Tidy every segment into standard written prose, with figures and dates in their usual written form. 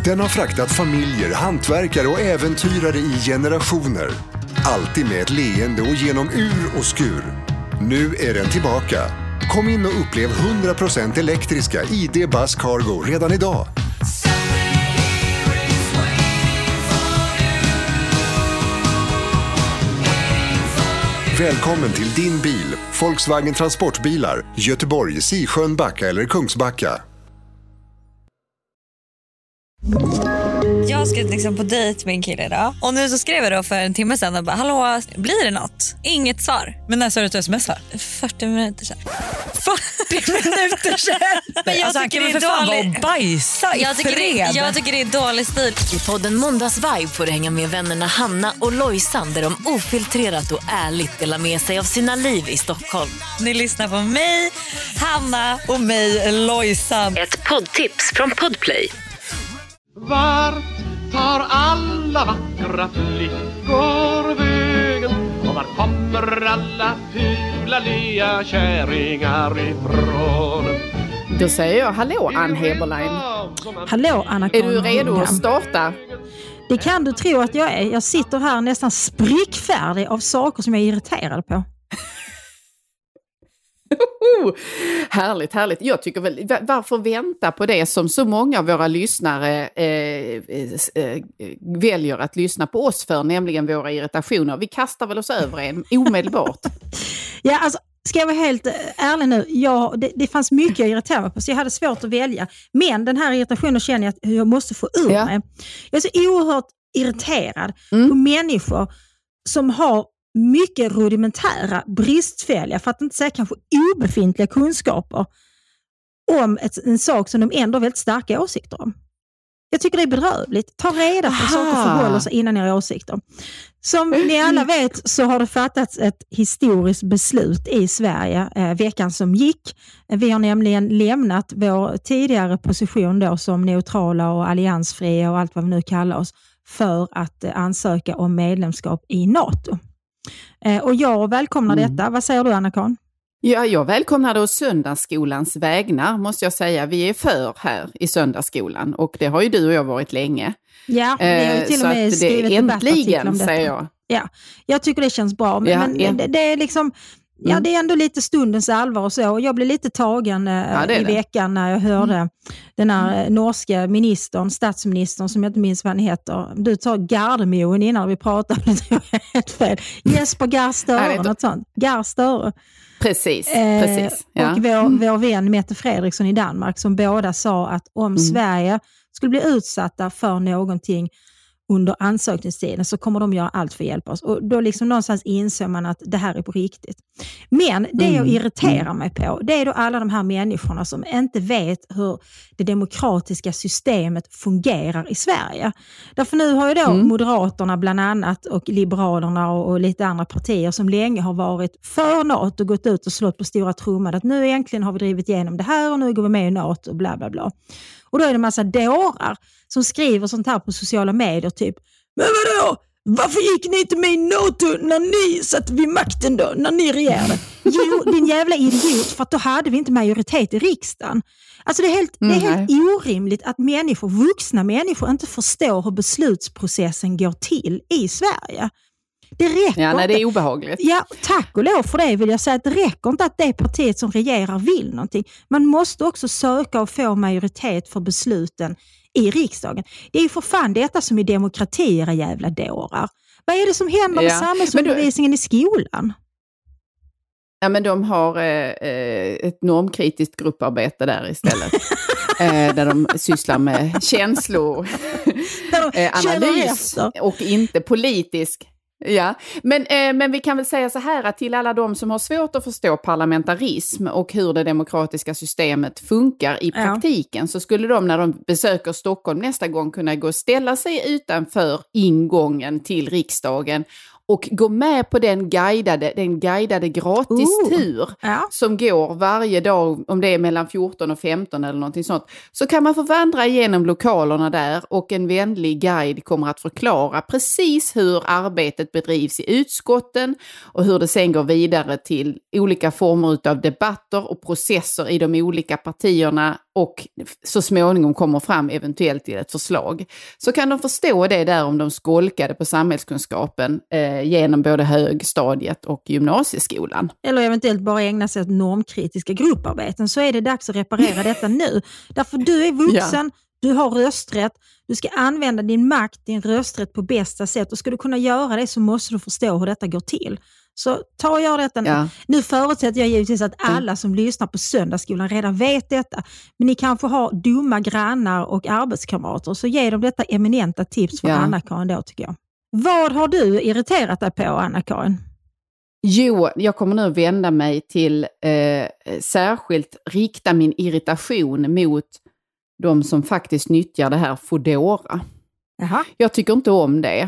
Den har fraktat familjer, hantverkare och äventyrare i generationer. Alltid med ett leende och genom ur och skur. Nu är den tillbaka. Kom in och upplev 100% elektriska ID Buzz Cargo redan idag. Välkommen till din bil, Volkswagen Transportbilar, Göteborg, Sisjön, Backa eller Kungsbacka. Jag ska liksom på dejt med en kille idag. Och nu så skrev jag då för en timme sedan och bara, hallå, blir det något? Inget svar. Men när sa du att du smsar? 40 minuter sedan. 40 minuter sedan? Men jag tycker det är dålig. Bajsa i fred. Jag tycker det är dålig stil. I podden Måndagsvibe får du hänga med vännerna Hanna och Lojsan, där de ofiltrerat och ärligt delar med sig av sina liv i Stockholm. Ni lyssnar på mig, Hanna och mig, Lojsan. Ett poddtips från Podplay. Vart tar alla vackra flickor vägen? Och var kommer alla fula lea kärringar ifrån? Då säger jag hallå Ann Heberlein. Hallå Anna. Är du redo att starta? Det kan du tro att jag är. Jag sitter här nästan sprickfärdig av saker som jag är irriterad på. Härligt, härligt. Jag tycker väl, varför vänta på det som så många av våra lyssnare väljer att lyssna på oss för, nämligen våra irritationer. Vi kastar väl oss över en omedelbart. Ja, alltså, ska jag vara helt ärlig nu, det fanns mycket jag irriterade mig på, så jag hade svårt att välja. Men den här irritationen känner jag att jag måste få ur mig. Jag är så oerhört irriterad på människor som har mycket rudimentära, bristfälliga, för att inte säga kanske obefintliga kunskaper om en sak som de ändå har väldigt starka åsikter om. Jag tycker det är bedrövligt. Ta reda på saker förhåller sig innan ni har åsikter. Som ni alla vet så har det fattats ett historiskt beslut i Sverige veckan som gick. Vi har nämligen lämnat vår tidigare position då som neutrala och alliansfria och allt vad vi nu kallar oss för att ansöka om medlemskap i NATO. Och jag välkomnar detta. Vad säger du, Anna-Karin? Ja, jag välkomnar det Söndagsskolans vägnar, måste jag säga. Vi är för här i Söndagsskolan och det har ju du och jag varit länge. Ja, vi har ju till och med skrivit debattartiklar om detta. Säger jag. Ja, jag tycker det känns bra. Men det är liksom... Ja, det är ändå lite stundens allvar och så. Jag blev lite tagen i veckan när jag hörde den här norska statsministern som jag inte minns vad han heter. Du tar Gardermoen innan vi pratar, det tror jag är helt fel. Jesper Garstöre, något sånt. Garstöre. Precis. Ja. Och vår vän Mette Fredriksson i Danmark som båda sa att om Sverige skulle bli utsatta för någonting under ansökningstiden så kommer de göra allt för att hjälpa oss. Och då liksom någonstans inser man att det här är på riktigt. Men det jag irriterar mig på, det är då alla de här människorna som inte vet hur det demokratiska systemet fungerar i Sverige. Därför nu har ju då Moderaterna bland annat och Liberalerna och lite andra partier som länge har varit för NATO och gått ut och slått på stora trumman att nu egentligen har vi drivit igenom det här och nu går vi med i NATO och bla bla bla. Och då är det en massa dårar som skriver sånt här på sociala medier typ, men vadå? Varför gick ni inte med i NATO när ni satt vid makten då? När ni regerade? Jo, din jävla idiot, för att då hade vi inte majoritet i riksdagen. Alltså det är helt orimligt att vuxna människor inte förstår hur beslutsprocessen går till i Sverige. Det räcker inte. Det är obehagligt. Ja, tack och lov för det vill jag säga att det räcker inte att det partiet som regerar vill någonting. Man måste också söka och få majoritet för besluten i riksdagen. Det är ju för fan detta som är demokrati, era jävla dårar. Vad är det som händer med samhällsundervisningen i skolan? Ja, men de har ett normkritiskt grupparbete där istället. Där de sysslar med känslor, analys och inte politisk. Ja, men vi kan väl säga så här att till alla de som har svårt att förstå parlamentarism och hur det demokratiska systemet funkar i praktiken så skulle de när de besöker Stockholm nästa gång kunna gå och ställa sig utanför ingången till riksdagen och gå med på den guidade gratistur som går varje dag, om det är mellan 14 och 15 eller någonting sånt, så kan man få vandra igenom lokalerna där och en vänlig guide kommer att förklara precis hur arbetet bedrivs i utskotten och hur det sen går vidare till olika former av debatter och processer i de olika partierna och så småningom kommer fram eventuellt till ett förslag, så kan de förstå det där om de skolkade på samhällskunskapen genom både högstadiet och gymnasieskolan. Eller eventuellt bara ägna sig åt normkritiska grupparbeten, så är det dags att reparera detta nu. Därför du är vuxen, du har rösträtt, du ska använda din makt, din rösträtt på bästa sätt, och ska du kunna göra det så måste du förstå hur detta går till. Så ta och gör detta nu. Ja. Nu förutsätter jag givetvis att alla som lyssnar på Söndagsskolan redan vet detta. Men ni kanske har dumma grannar och arbetskamrater, så ge dem detta eminenta tips från Anna-Karin då, tycker jag. Vad har du irriterat dig på, Anna-Karin? Jo, jag kommer nu att vända mig till särskilt rikta min irritation mot de som faktiskt nyttjar det här Foodora. Jaha. Jag tycker inte om det.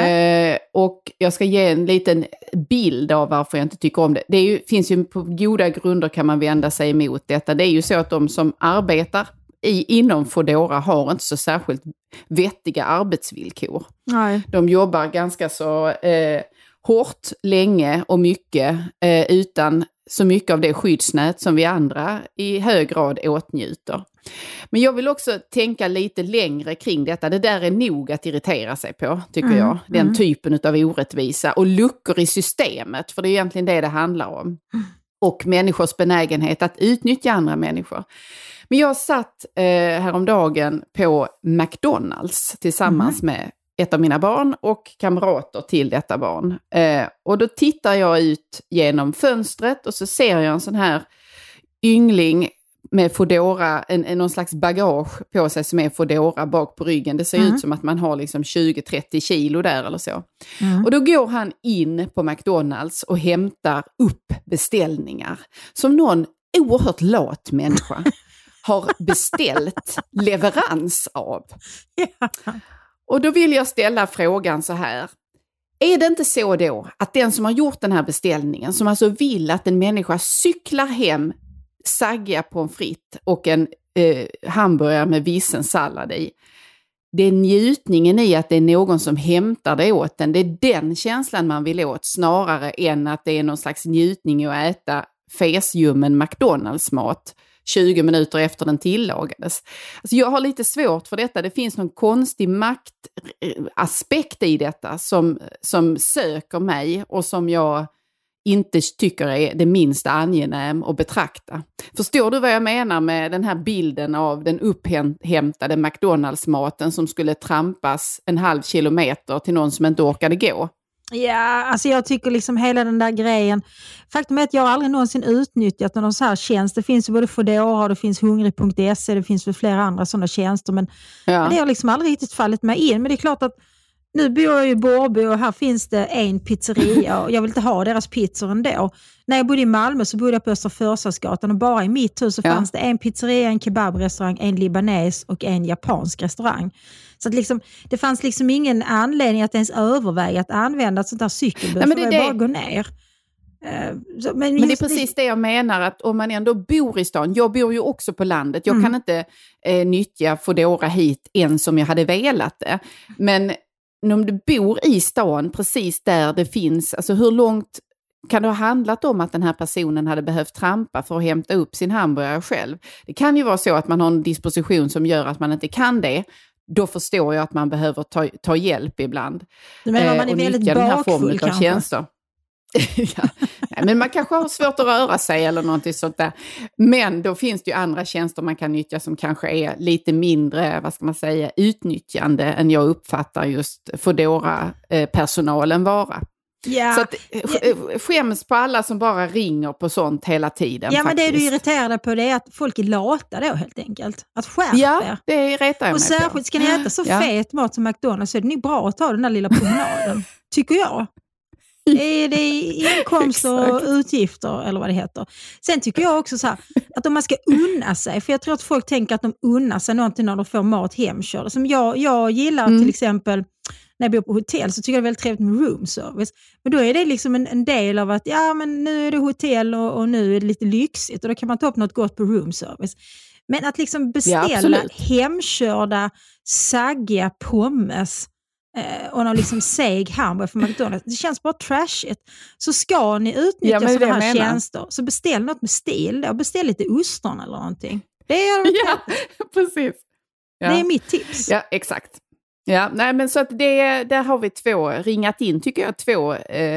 Och jag ska ge en liten bild av varför jag inte tycker om det. Finns ju på goda grunder kan man vända sig emot detta. Det är ju så att de som arbetar inom Foodora har inte så särskilt vettiga arbetsvillkor. Nej. De jobbar ganska så hårt, länge och mycket utan så mycket av det skyddsnät som vi andra i hög grad åtnjuter. Men jag vill också tänka lite längre kring detta. Det där är nog att irritera sig på, tycker jag. Den typen av orättvisa och luckor i systemet, för det är egentligen det handlar om. Och människors benägenhet att utnyttja andra människor. Men jag satt häromdagen på McDonald's tillsammans med ett av mina barn och kamrater till detta barn. Och då tittar jag ut genom fönstret och så ser jag en sån här yngling med Foodora, någon slags bagage på sig som är Foodora bak på ryggen. Det ser ut som att man har liksom 20-30 kilo där eller så. Och då går han in på McDonald's och hämtar upp beställningar som någon oerhört lat människa har beställt leverans av. Och då vill jag ställa frågan så här. Är det inte så då att den som har gjort den här beställningen, som alltså vill att en människa cyklar hem saggiga pommes frites och en hamburgare med vissen sallad i, det är njutningen i att det är någon som hämtar det åt den. Det är den känslan man vill åt, snarare än att det är någon slags njutning att äta fesljummen McDonald's-mat 20 minuter efter den tillagades. Alltså jag har lite svårt för detta. Det finns någon konstig maktaspekt i detta som söker mig och som jag inte tycker är det minsta angenäm att betrakta. Förstår du vad jag menar med den här bilden av den upphämtade McDonald's-maten som skulle trampas 1/2 kilometer till någon som inte orkade gå? Ja, alltså jag tycker liksom hela den där grejen. Faktum är att jag aldrig någonsin utnyttjat någon så här tjänst. Det finns ju både Foodora, det finns hungrig.se, det finns väl flera andra sådana tjänster. Men det har liksom aldrig riktigt fallit mig in. Men det är klart att nu bor jag i Borby och här finns det en pizzeria och jag vill inte ha deras pizzor ändå. När jag bodde i Malmö så bodde jag på Östra Förstadsgatan och bara i mitt hus så fanns det en pizzeria, en kebabrestaurang, en libanes och en japansk restaurang. Så att liksom, det fanns liksom ingen anledning att ens överväga att använda ett sånt där cykelbuss. Nej, men det bara gå ner. Men det är precis det jag menar, att om man ändå bor i stan, jag bor ju också på landet, jag kan inte nyttja Foodora hit än som jag hade velat det. Men om du bor i stan precis där det finns, alltså hur långt kan det ha handlat om att den här personen hade behövt trampa för att hämta upp sin hamburgare själv? Det kan ju vara så att man har en disposition som gör att man inte kan det. Då förstår jag att man behöver ta hjälp ibland. Du menar man är väldigt bakfull kanske? Nej, men man kanske har svårt att röra sig eller någonting sånt där. Men då finns det ju andra tjänster man kan nyttja som kanske är lite mindre, vad ska man säga, utnyttjande än jag uppfattar just Foodora-personalen vara. Ja. Så att, skäms på alla som bara ringer på sånt hela tiden. Ja, faktiskt. Men det du irriterar dig på det är att folk är lata då helt enkelt. Att skärpa er. Det retar jag och mig särskilt ska ni äta så fet mat som McDonald's så är det nog bra att ta den där lilla promenaden. Tycker jag. Det är inkomster och utgifter eller vad det heter. Sen tycker jag också så här, att om man ska unna sig, för jag tror att folk tänker att de unnar sig någonting när de får mat hemkörda. Som jag gillar till exempel när jag bor på hotell så tycker jag det är väldigt trevligt med room service. Men då är det liksom en del av att men nu är det hotell och nu är det lite lyxigt och då kan man ta upp något gott på room service. Men att liksom beställa hemkörda saggiga pommes och någon liksom seg hamburgare för McDonald's. Det känns bara trashigt. Så ska ni utnyttja sådana här tjänster så beställ något med stil och beställ lite ostron eller någonting. Det är, Ja, precis. Ja. det är mitt tips. Ja, exakt. Ja, nej, men så att där har vi ringat in, tycker jag, två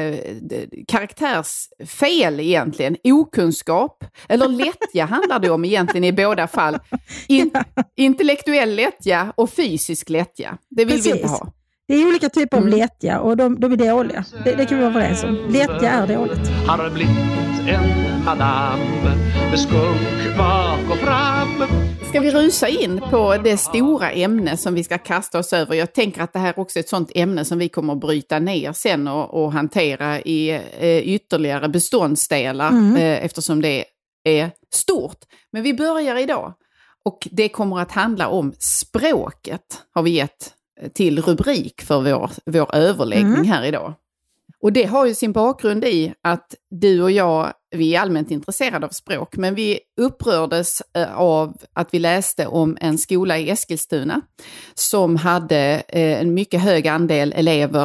karaktärsfel egentligen. Okunskap, eller lättja handlar det om egentligen i båda fall. Intellektuell lättja och fysisk lättja. Det vill vi inte ha. Det är olika typer av lättja och de är dåliga. Det kan vi vara överens om. Lättja är dåligt. Har blivit en madame med skunk bak och fram. Ska vi rusa in på det stora ämne som vi ska kasta oss över? Jag tänker att det här också är ett sånt ämne som vi kommer att bryta ner sen och hantera i ytterligare beståndsdelar eftersom det är stort. Men vi börjar idag och det kommer att handla om språket, har vi gett till rubrik för vår överläggning här idag. Och det har ju sin bakgrund i att du och jag, vi är allmänt intresserade av språk, men vi upprördes av att vi läste om en skola i Eskilstuna som hade en mycket hög andel elever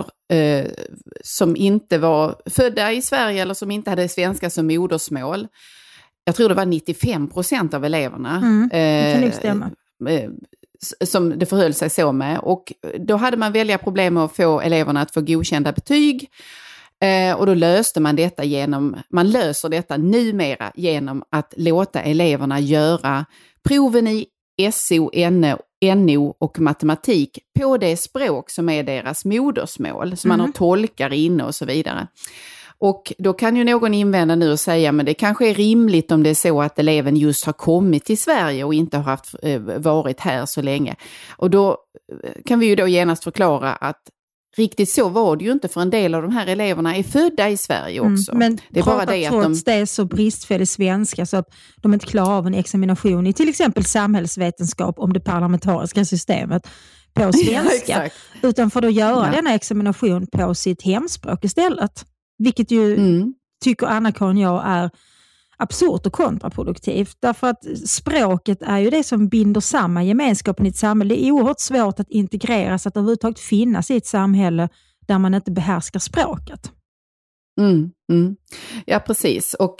som inte var födda i Sverige eller som inte hade svenska som modersmål. Jag tror det var 95% av eleverna. Det kan nog stämma. Som det förhöll sig så med. Och då hade man väldiga problem med att få eleverna att få godkända betyg. Och då löste man detta man löser detta numera genom att låta eleverna göra proven i SO, NO och matematik på det språk som är deras modersmål. Så man har tolkare inne och så vidare. Och då kan ju någon invända nu och säga, men det kanske är rimligt om det är så att eleven just har kommit till Sverige och inte har varit här så länge. Och då kan vi ju då genast förklara att riktigt så var det ju inte, för en del av de här eleverna är födda i Sverige också. Men det är bara det att trots det är så bristfällig svenska så att de inte klarar av en examination i till exempel samhällsvetenskap om det parlamentariska systemet på svenska. Ja, utan får då göra denna examination på sitt hemspråk istället. Vilket ju tycker Anna-Karin och jag är absurt och kontraproduktivt. Därför att språket är ju det som binder samman gemenskapen i ett samhälle. Det är oerhört svårt att integreras, att överhuvudtaget finnas i ett samhälle där man inte behärskar språket. Ja, precis. Och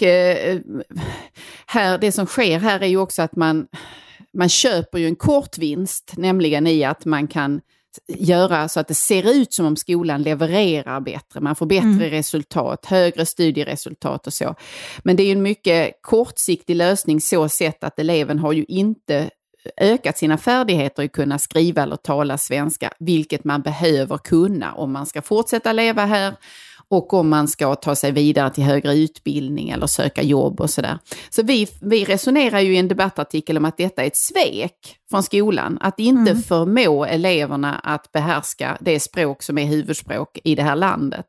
det som sker här är ju också att man köper ju en kort vinst, nämligen i att man kan göra så att det ser ut som om skolan levererar bättre. Man får bättre resultat, högre studieresultat och så. Men det är ju en mycket kortsiktig lösning så sett att eleven har ju inte ökat sina färdigheter i att kunna skriva eller tala svenska, vilket man behöver kunna om man ska fortsätta leva här och om man ska ta sig vidare till högre utbildning eller söka jobb och sådär. Så vi resonerar ju i en debattartikel om att detta är ett svek från skolan. Att inte förmå eleverna att behärska det språk som är huvudspråk i det här landet.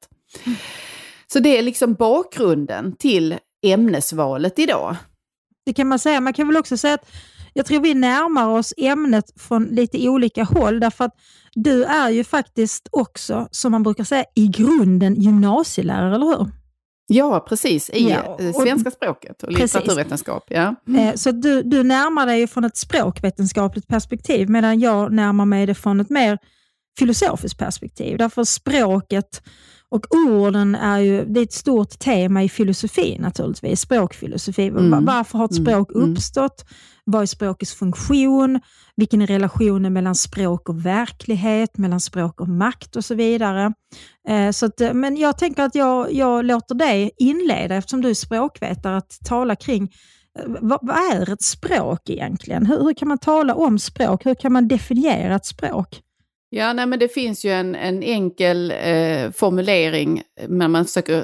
Så det är liksom bakgrunden till ämnesvalet idag. Det kan man säga. Man kan väl också säga att jag tror vi närmar oss ämnet från lite olika håll, därför att du är ju faktiskt också, som man brukar säga, i grunden gymnasielärare, eller hur? Ja, precis. I svenska språket och litteraturvetenskap. Ja. Så du närmar dig från ett språkvetenskapligt perspektiv, medan jag närmar mig det från ett mer filosofiskt perspektiv. Därför språket och orden det är ett stort tema i filosofi naturligtvis, språkfilosofi. Varför har ett språk uppstått? Vad är språkets funktion? Vilken är relationen mellan språk och verklighet, mellan språk och makt och så vidare. Men jag tänker att jag låter dig inleda, eftersom du är språkvetare, att tala kring vad är ett språk egentligen? Hur kan man tala om språk? Hur kan man definiera ett språk? Ja, men det finns ju en enkel formulering när man försöker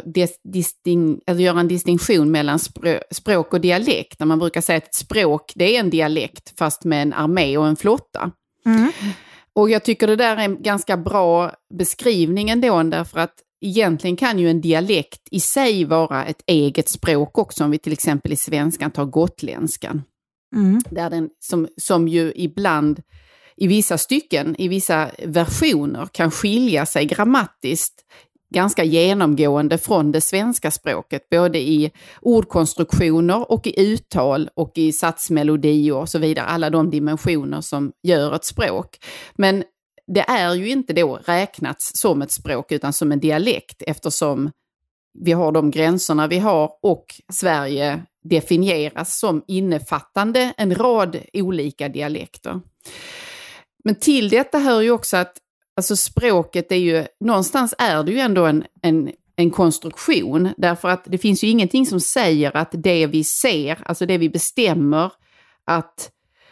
göra en distinktion mellan språk och dialekt. När man brukar säga att ett språk, det är en dialekt fast med en armé och en flotta. Och jag tycker det där är en ganska bra beskrivning ändå, därför att egentligen kan ju en dialekt i sig vara ett eget språk också, om vi till exempel i svenskan tar gotländskan. Där den som ju ibland i vissa stycken, i vissa versioner kan skilja sig grammatiskt ganska genomgående från det svenska språket, både i ordkonstruktioner och i uttal och i satsmelodi och så vidare, alla de dimensioner som gör ett språk. Men det är ju inte då räknats som ett språk utan som en dialekt, eftersom vi har de gränserna vi har och Sverige definieras som innefattande en rad olika dialekter. Men till detta hör ju också att alltså språket är ju, någonstans är det ju ändå en konstruktion, därför att det finns ju ingenting som säger att det vi ser, alltså det vi bestämmer, att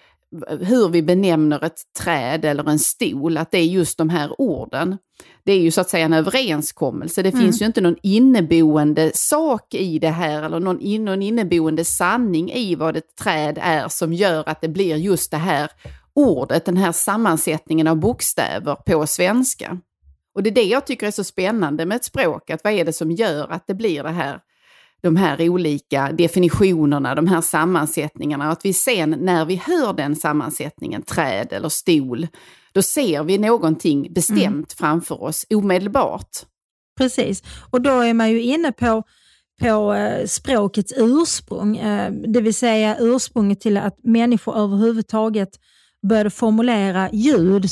hur vi benämner ett träd eller en stol, att det är just de här orden. Det är ju så att säga en överenskommelse. Det finns ju inte någon inneboende sak i det här eller någon inneboende sanning i vad ett träd är som gör att det blir just det här ordet, den här sammansättningen av bokstäver på svenska. Och det är det jag tycker är så spännande med ett språk, att vad är det som gör att det blir det här, de här olika definitionerna, de här sammansättningarna, och att vi sen när vi hör den sammansättningen, träd eller stol, då ser vi någonting bestämt framför oss omedelbart. Precis, och då är man ju inne på språkets ursprung, det vill säga ursprunget till att människor överhuvudtaget började formulera ljud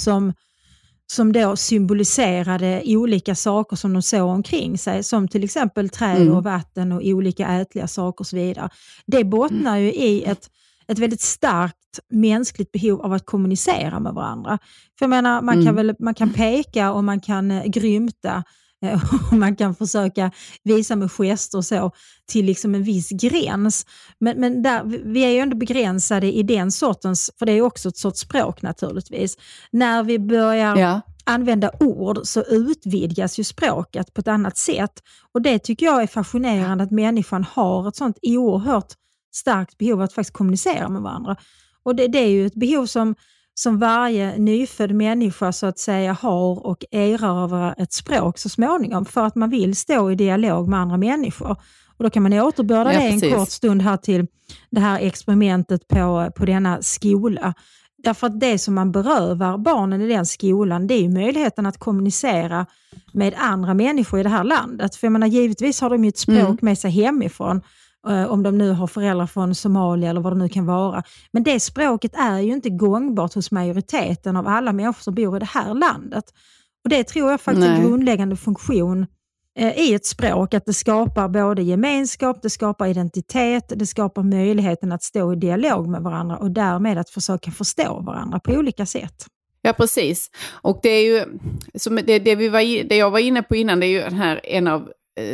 som då symboliserade olika saker som de såg omkring sig, som till exempel träd och vatten och olika ätliga saker och så vidare. Det bottnar ju i ett väldigt starkt mänskligt behov av att kommunicera med varandra. För jag menar, man kan peka och man kan grymta och man kan försöka visa med gester och så till liksom en viss gräns. Men där, vi är ju ändå begränsade i den sortens, för det är ju också ett sorts språk naturligtvis. När vi börjar använda ord så utvidgas ju språket på ett annat sätt. Och det tycker jag är fascinerande, att människan har ett sånt oerhört starkt behov att faktiskt kommunicera med varandra. Och det är ju ett behov som varje nyfödd människa så att säga har och erövrar ett språk så småningom, för att man vill stå i dialog med andra människor. Och då kan man återbörda det en kort stund här till det här experimentet på denna skola. Därför att det som man berövar barnen i den skolan, det är ju möjligheten att kommunicera med andra människor i det här landet. För jag menar, givetvis har de ju ett språk med sig hemifrån, om de nu har föräldrar från Somalia eller vad det nu kan vara. Men det språket är ju inte gångbart hos majoriteten av alla människor som bor i det här landet. Och det tror jag faktiskt är en grundläggande funktion i ett språk, att det skapar både gemenskap, det skapar identitet, det skapar möjligheten att stå i dialog med varandra och därmed att försöka förstå varandra på olika sätt. Ja, precis. Och det är ju som det jag var inne på innan, det är ju den här en av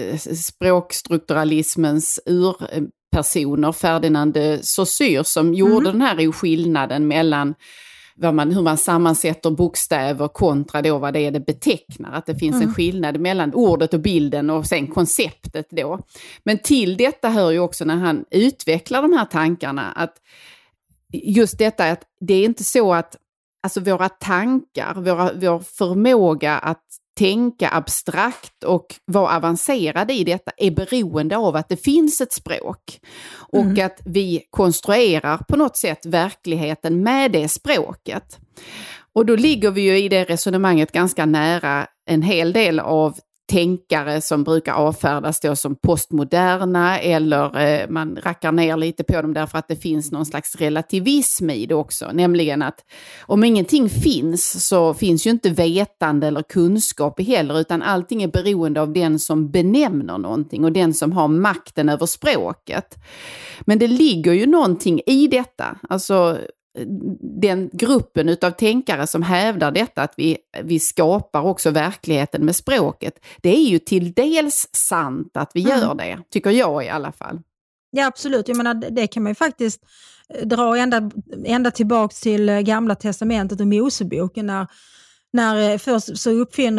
språkstrukturalismens urpersoner, Ferdinand de Saussure, som gjorde den här skillnaden mellan hur man sammansätter bokstäver kontra då vad det är det betecknar. Att det finns en skillnad mellan ordet och bilden och sen konceptet då. Men till detta hör ju också när han utvecklar de här tankarna, att just detta att det är inte så att alltså våra tankar, vår förmåga att tänka abstrakt och vara avancerade i detta är beroende av att det finns ett språk. Och att vi konstruerar på något sätt verkligheten med det språket. Och då ligger vi ju i det resonemanget ganska nära en hel del av tänkare som brukar avfärdas då som postmoderna, eller man rackar ner lite på dem därför att det finns någon slags relativism i det också. Nämligen att om ingenting finns så finns ju inte vetande eller kunskap heller, utan allting är beroende av den som benämner någonting och den som har makten över språket. Men det ligger ju någonting i detta, alltså den gruppen utav tänkare som hävdar detta, att vi skapar också verkligheten med språket, det är ju till dels sant att vi gör det, tycker jag i alla fall. Ja, absolut. Jag menar, det kan man ju faktiskt dra ända tillbaka till Gamla testamentet och Moseboken, när först så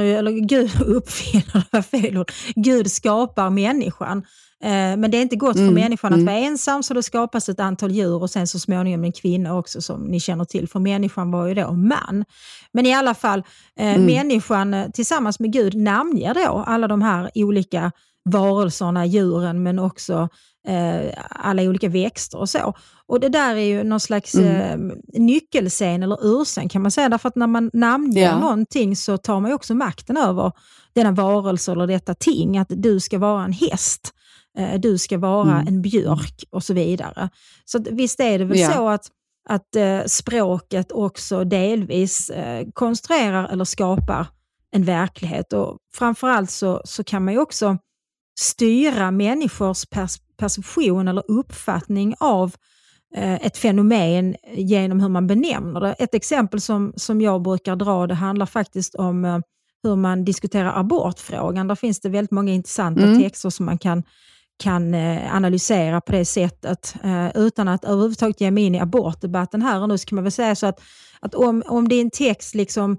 Gud skapar människan. Men det är inte gott för människan att vara ensam, så det skapas ett antal djur och sen så småningom en kvinna också, som ni känner till, för människan var ju då man. Men i alla fall, människan tillsammans med Gud namnger då alla de här olika varelserna, djuren, men också alla olika växter och så. Och det där är ju någon slags nyckelscen eller ursen, kan man säga, därför att när man namnger någonting så tar man ju också makten över denna varelse eller detta ting, att du ska vara en häst, du ska vara en björk och så vidare. Så visst är det väl så att språket också delvis konstruerar eller skapar en verklighet, och framförallt så kan man ju också styra människors perception eller uppfattning av ett fenomen genom hur man benämner det. Ett exempel som jag brukar dra, det handlar faktiskt om hur man diskuterar abortfrågan. Där finns det väldigt många intressanta texter som man kan analysera på det sättet utan att överhuvudtaget ge mig in i abortdebatten här och nu. Så kan man väl säga så att om det är en text liksom,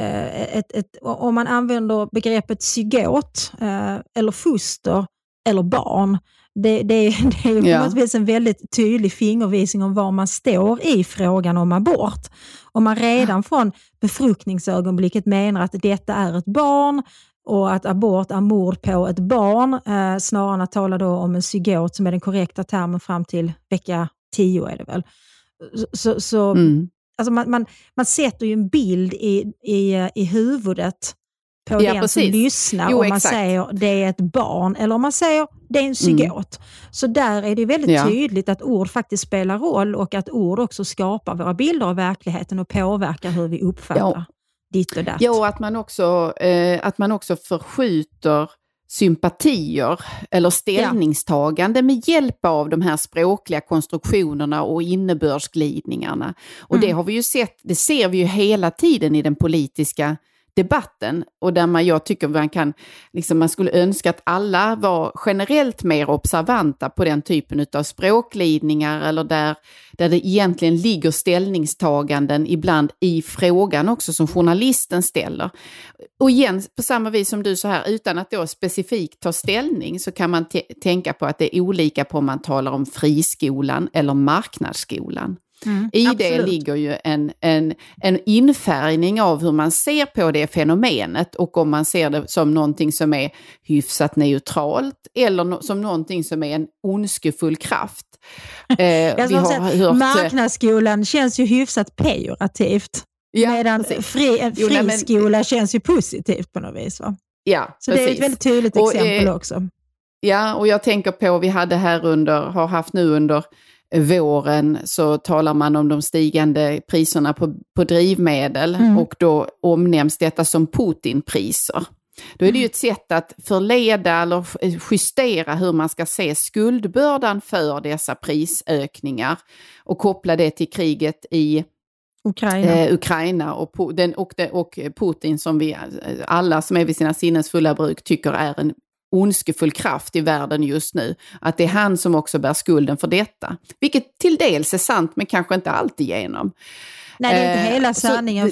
om man använder begreppet zygot eller foster eller barn, det är på något vis en väldigt tydlig fingervisning om var man står i frågan om abort. Om man redan från befruktningsögonblicket menar att detta är ett barn och att abort är mord på ett barn, snarare än att tala då om en zygot som är den korrekta termen fram till vecka 10 är det väl. Alltså man sätter ju en bild i huvudet på den som lyssnar om man säger det är ett barn eller om man säger det är en zygot. Så där är det väldigt tydligt att ord faktiskt spelar roll och att ord också skapar våra bilder av verkligheten och påverkar hur vi uppfattar ditt och datt. Ja, och att man också förskjuter sympatier eller ställningstagande med hjälp av de här språkliga konstruktionerna och innebördsglidningarna. Och det har vi ju sett, det ser vi ju hela tiden i den politiska debatten, och där jag tycker man skulle önska att alla var generellt mer observanta på den typen av språkglidningar, eller där det egentligen ligger ställningstaganden ibland i frågan också som journalisten ställer. Och igen, på samma vis som du så här, utan att då specifikt ta ställning, så kan man tänka på att det är olika på om man talar om friskolan eller marknadsskolan. Det ligger ju en infärgning av hur man ser på det fenomenet, och om man ser det som någonting som är hyfsat neutralt eller som någonting som är en ondskefull kraft. Marknadsskolan känns ju hyfsat pejorativt, medan friskola känns ju positivt på något vis, va? Ja, så precis. Det är ett väldigt tydligt exempel också. Ja, och jag tänker på, vi hade har haft nu under våren, så talar man om de stigande priserna på drivmedel, och då omnämns detta som Putinpriser. Då är det ju ett sätt att förleda eller justera hur man ska se skuldbördan för dessa prisökningar och koppla det till kriget i Ukraina och Putin, som vi alla som är vid sina sinnens fulla bruk tycker är en ondskefull kraft i världen just nu. Att det är han som också bär skulden för detta. Vilket till dels är sant, men kanske inte alltid igenom. Nej, det är inte hela sanningen.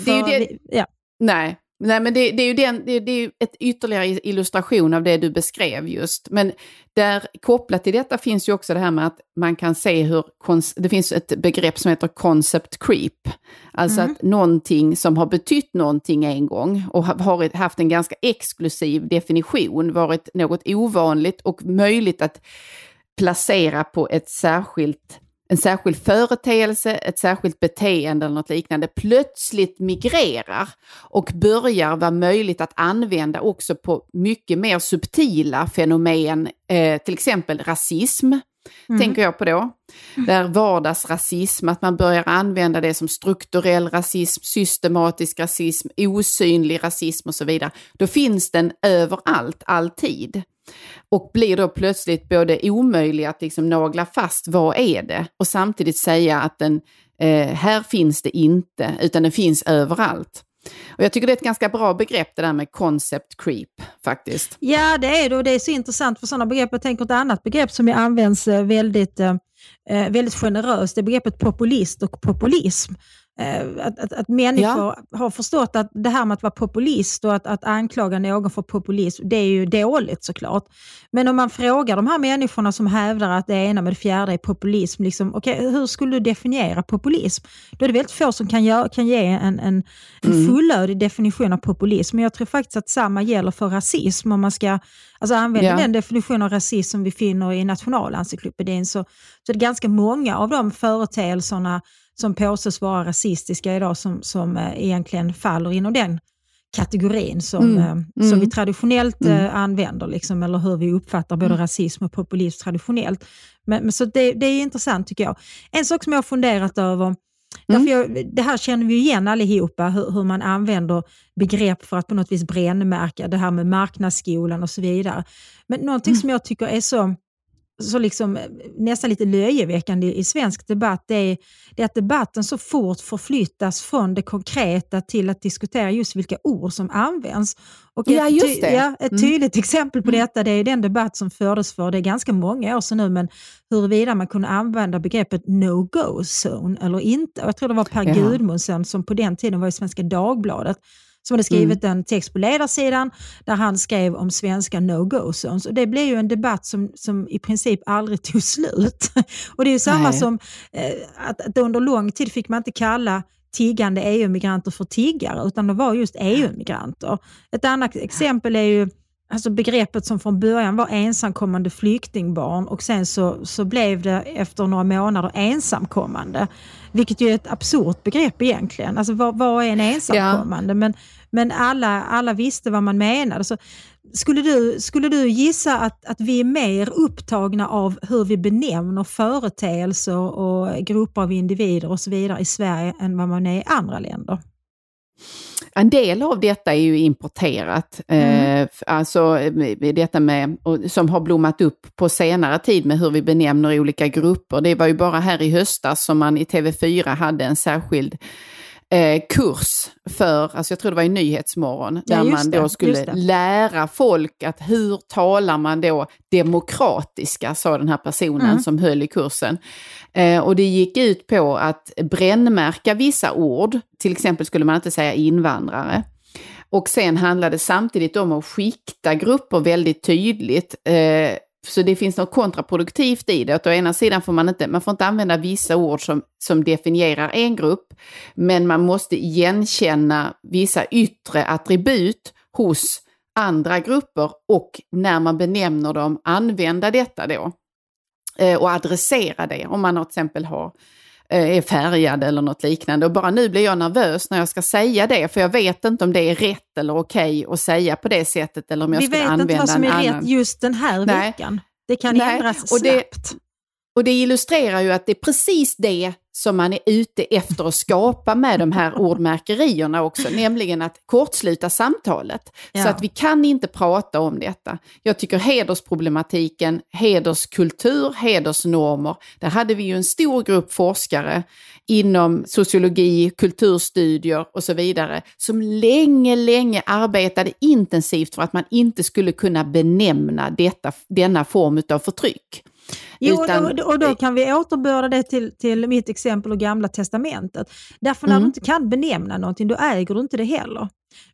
Nej, men det är ju ett ytterligare illustration av det du beskrev just. Men där kopplat till detta finns ju också det här med att man kan se hur det finns ett begrepp som heter concept creep. Alltså att någonting som har betytt någonting en gång och har haft en ganska exklusiv definition, varit något ovanligt och möjligt att placera på en särskild företeelse, ett särskilt beteende eller något liknande, plötsligt migrerar och börjar vara möjligt att använda också på mycket mer subtila fenomen, till exempel rasism, tänker jag på då. Där vardagsrasism, att man börjar använda det som strukturell rasism, systematisk rasism, osynlig rasism och så vidare. Då finns den överallt, alltid. Och blir då plötsligt både omöjlig att liksom nagla fast, vad är det? Och samtidigt säga att den här finns det inte, utan den finns överallt. Och jag tycker det är ett ganska bra begrepp, det där med concept creep faktiskt. Ja, det är det, och det är så intressant för sådana begrepp. Jag tänker ett annat begrepp som används väldigt generöst, det är begreppet populist och populism. Att människor har förstått att det här med att vara populist och att anklaga någon för populism, det är ju dåligt såklart. Men om man frågar de här människorna som hävdar att det ena med det fjärde är populism, liksom, okej, hur skulle du definiera populism? Då är det väldigt få som kan ge en fullödig definition av populism. Men jag tror faktiskt att samma gäller för rasism. Om man ska använda den definition av rasism som vi finner i Nationalencyklopedin, så är det ganska många av de företeelserna som påstås vara rasistiska idag som egentligen faller inom den kategorin som vi traditionellt använder, liksom, eller hur vi uppfattar både rasism och populism traditionellt. Men så det är intressant tycker jag. En sak som jag har funderat över, Det här känner vi igen allihopa, hur man använder begrepp för att på något vis brännmärka det här med marknadsskolan och så vidare. Men någonting som jag tycker är så liksom, nästan lite löjeväckande i svensk debatt, det är att debatten så fort förflyttas från det konkreta till att diskutera just vilka ord som används. Och ett tydligt exempel på detta, det är den debatt som fördes för det är ganska många år sedan nu, men huruvida man kunde använda begreppet no-go-zone eller inte. Och jag tror det var Per Gudmundsson som på den tiden var i Svenska Dagbladet som hade skrivit en text på ledarsidan där han skrev om svenska no-go-zones. Och det blev ju en debatt som i princip aldrig tog slut. Och det är ju samma som att under lång tid fick man inte kalla tiggande EU-migranter för tiggare, utan det var just EU-migranter. Ett annat exempel är ju alltså begreppet som från början var ensamkommande flyktingbarn och sen så blev det efter några månader ensamkommande. Vilket ju är ett absurt begrepp egentligen. Alltså vad är en ensamkommande? Ja. Men alla visste vad man menade. Så skulle du gissa att vi är mer upptagna av hur vi benämner företeelser och grupper av individer och så vidare i Sverige än vad man är i andra länder? En del av detta är ju importerat, alltså detta med, som har blommat upp på senare tid med hur vi benämner olika grupper. Det var ju bara här i höstas som man i TV4 hade en särskild kurs för, alltså jag tror det var i Nyhetsmorgon, där man då skulle lära folk att hur talar man då demokratiska, sa den här personen som höll i kursen. Och det gick ut på att brännmärka vissa ord, till exempel skulle man inte säga invandrare. Och sen handlade det samtidigt om att skikta grupper väldigt tydligt. Så det finns något kontraproduktivt i det. Att å ena sidan får man får inte använda vissa ord som definierar en grupp. Men man måste igenkänna vissa yttre attribut hos andra grupper. Och när man benämner dem, använda detta då. Och adressera det. Om man till exempel är färgad eller något liknande. Och bara nu blir jag nervös när jag ska säga det. För jag vet inte om det är rätt eller okej att säga på det sättet. Eller om jag ska använda en annan. Vi vet inte vad som är rätt just den här veckan. Det kan ändras snabbt. Och det illustrerar ju att det är precis det som man är ute efter att skapa med de här ordmärkerierna också. Nämligen att kortsluta samtalet. Ja. Så att vi kan inte prata om detta. Jag tycker hedersproblematiken, hederskultur, hedersnormer. Där hade vi ju en stor grupp forskare inom sociologi, kulturstudier och så vidare. Som länge arbetade intensivt för att man inte skulle kunna benämna denna form av förtryck. Och då kan vi återbörda det till mitt exempel och Gamla testamentet. Därför när du inte kan benämna någonting, då äger du inte det heller.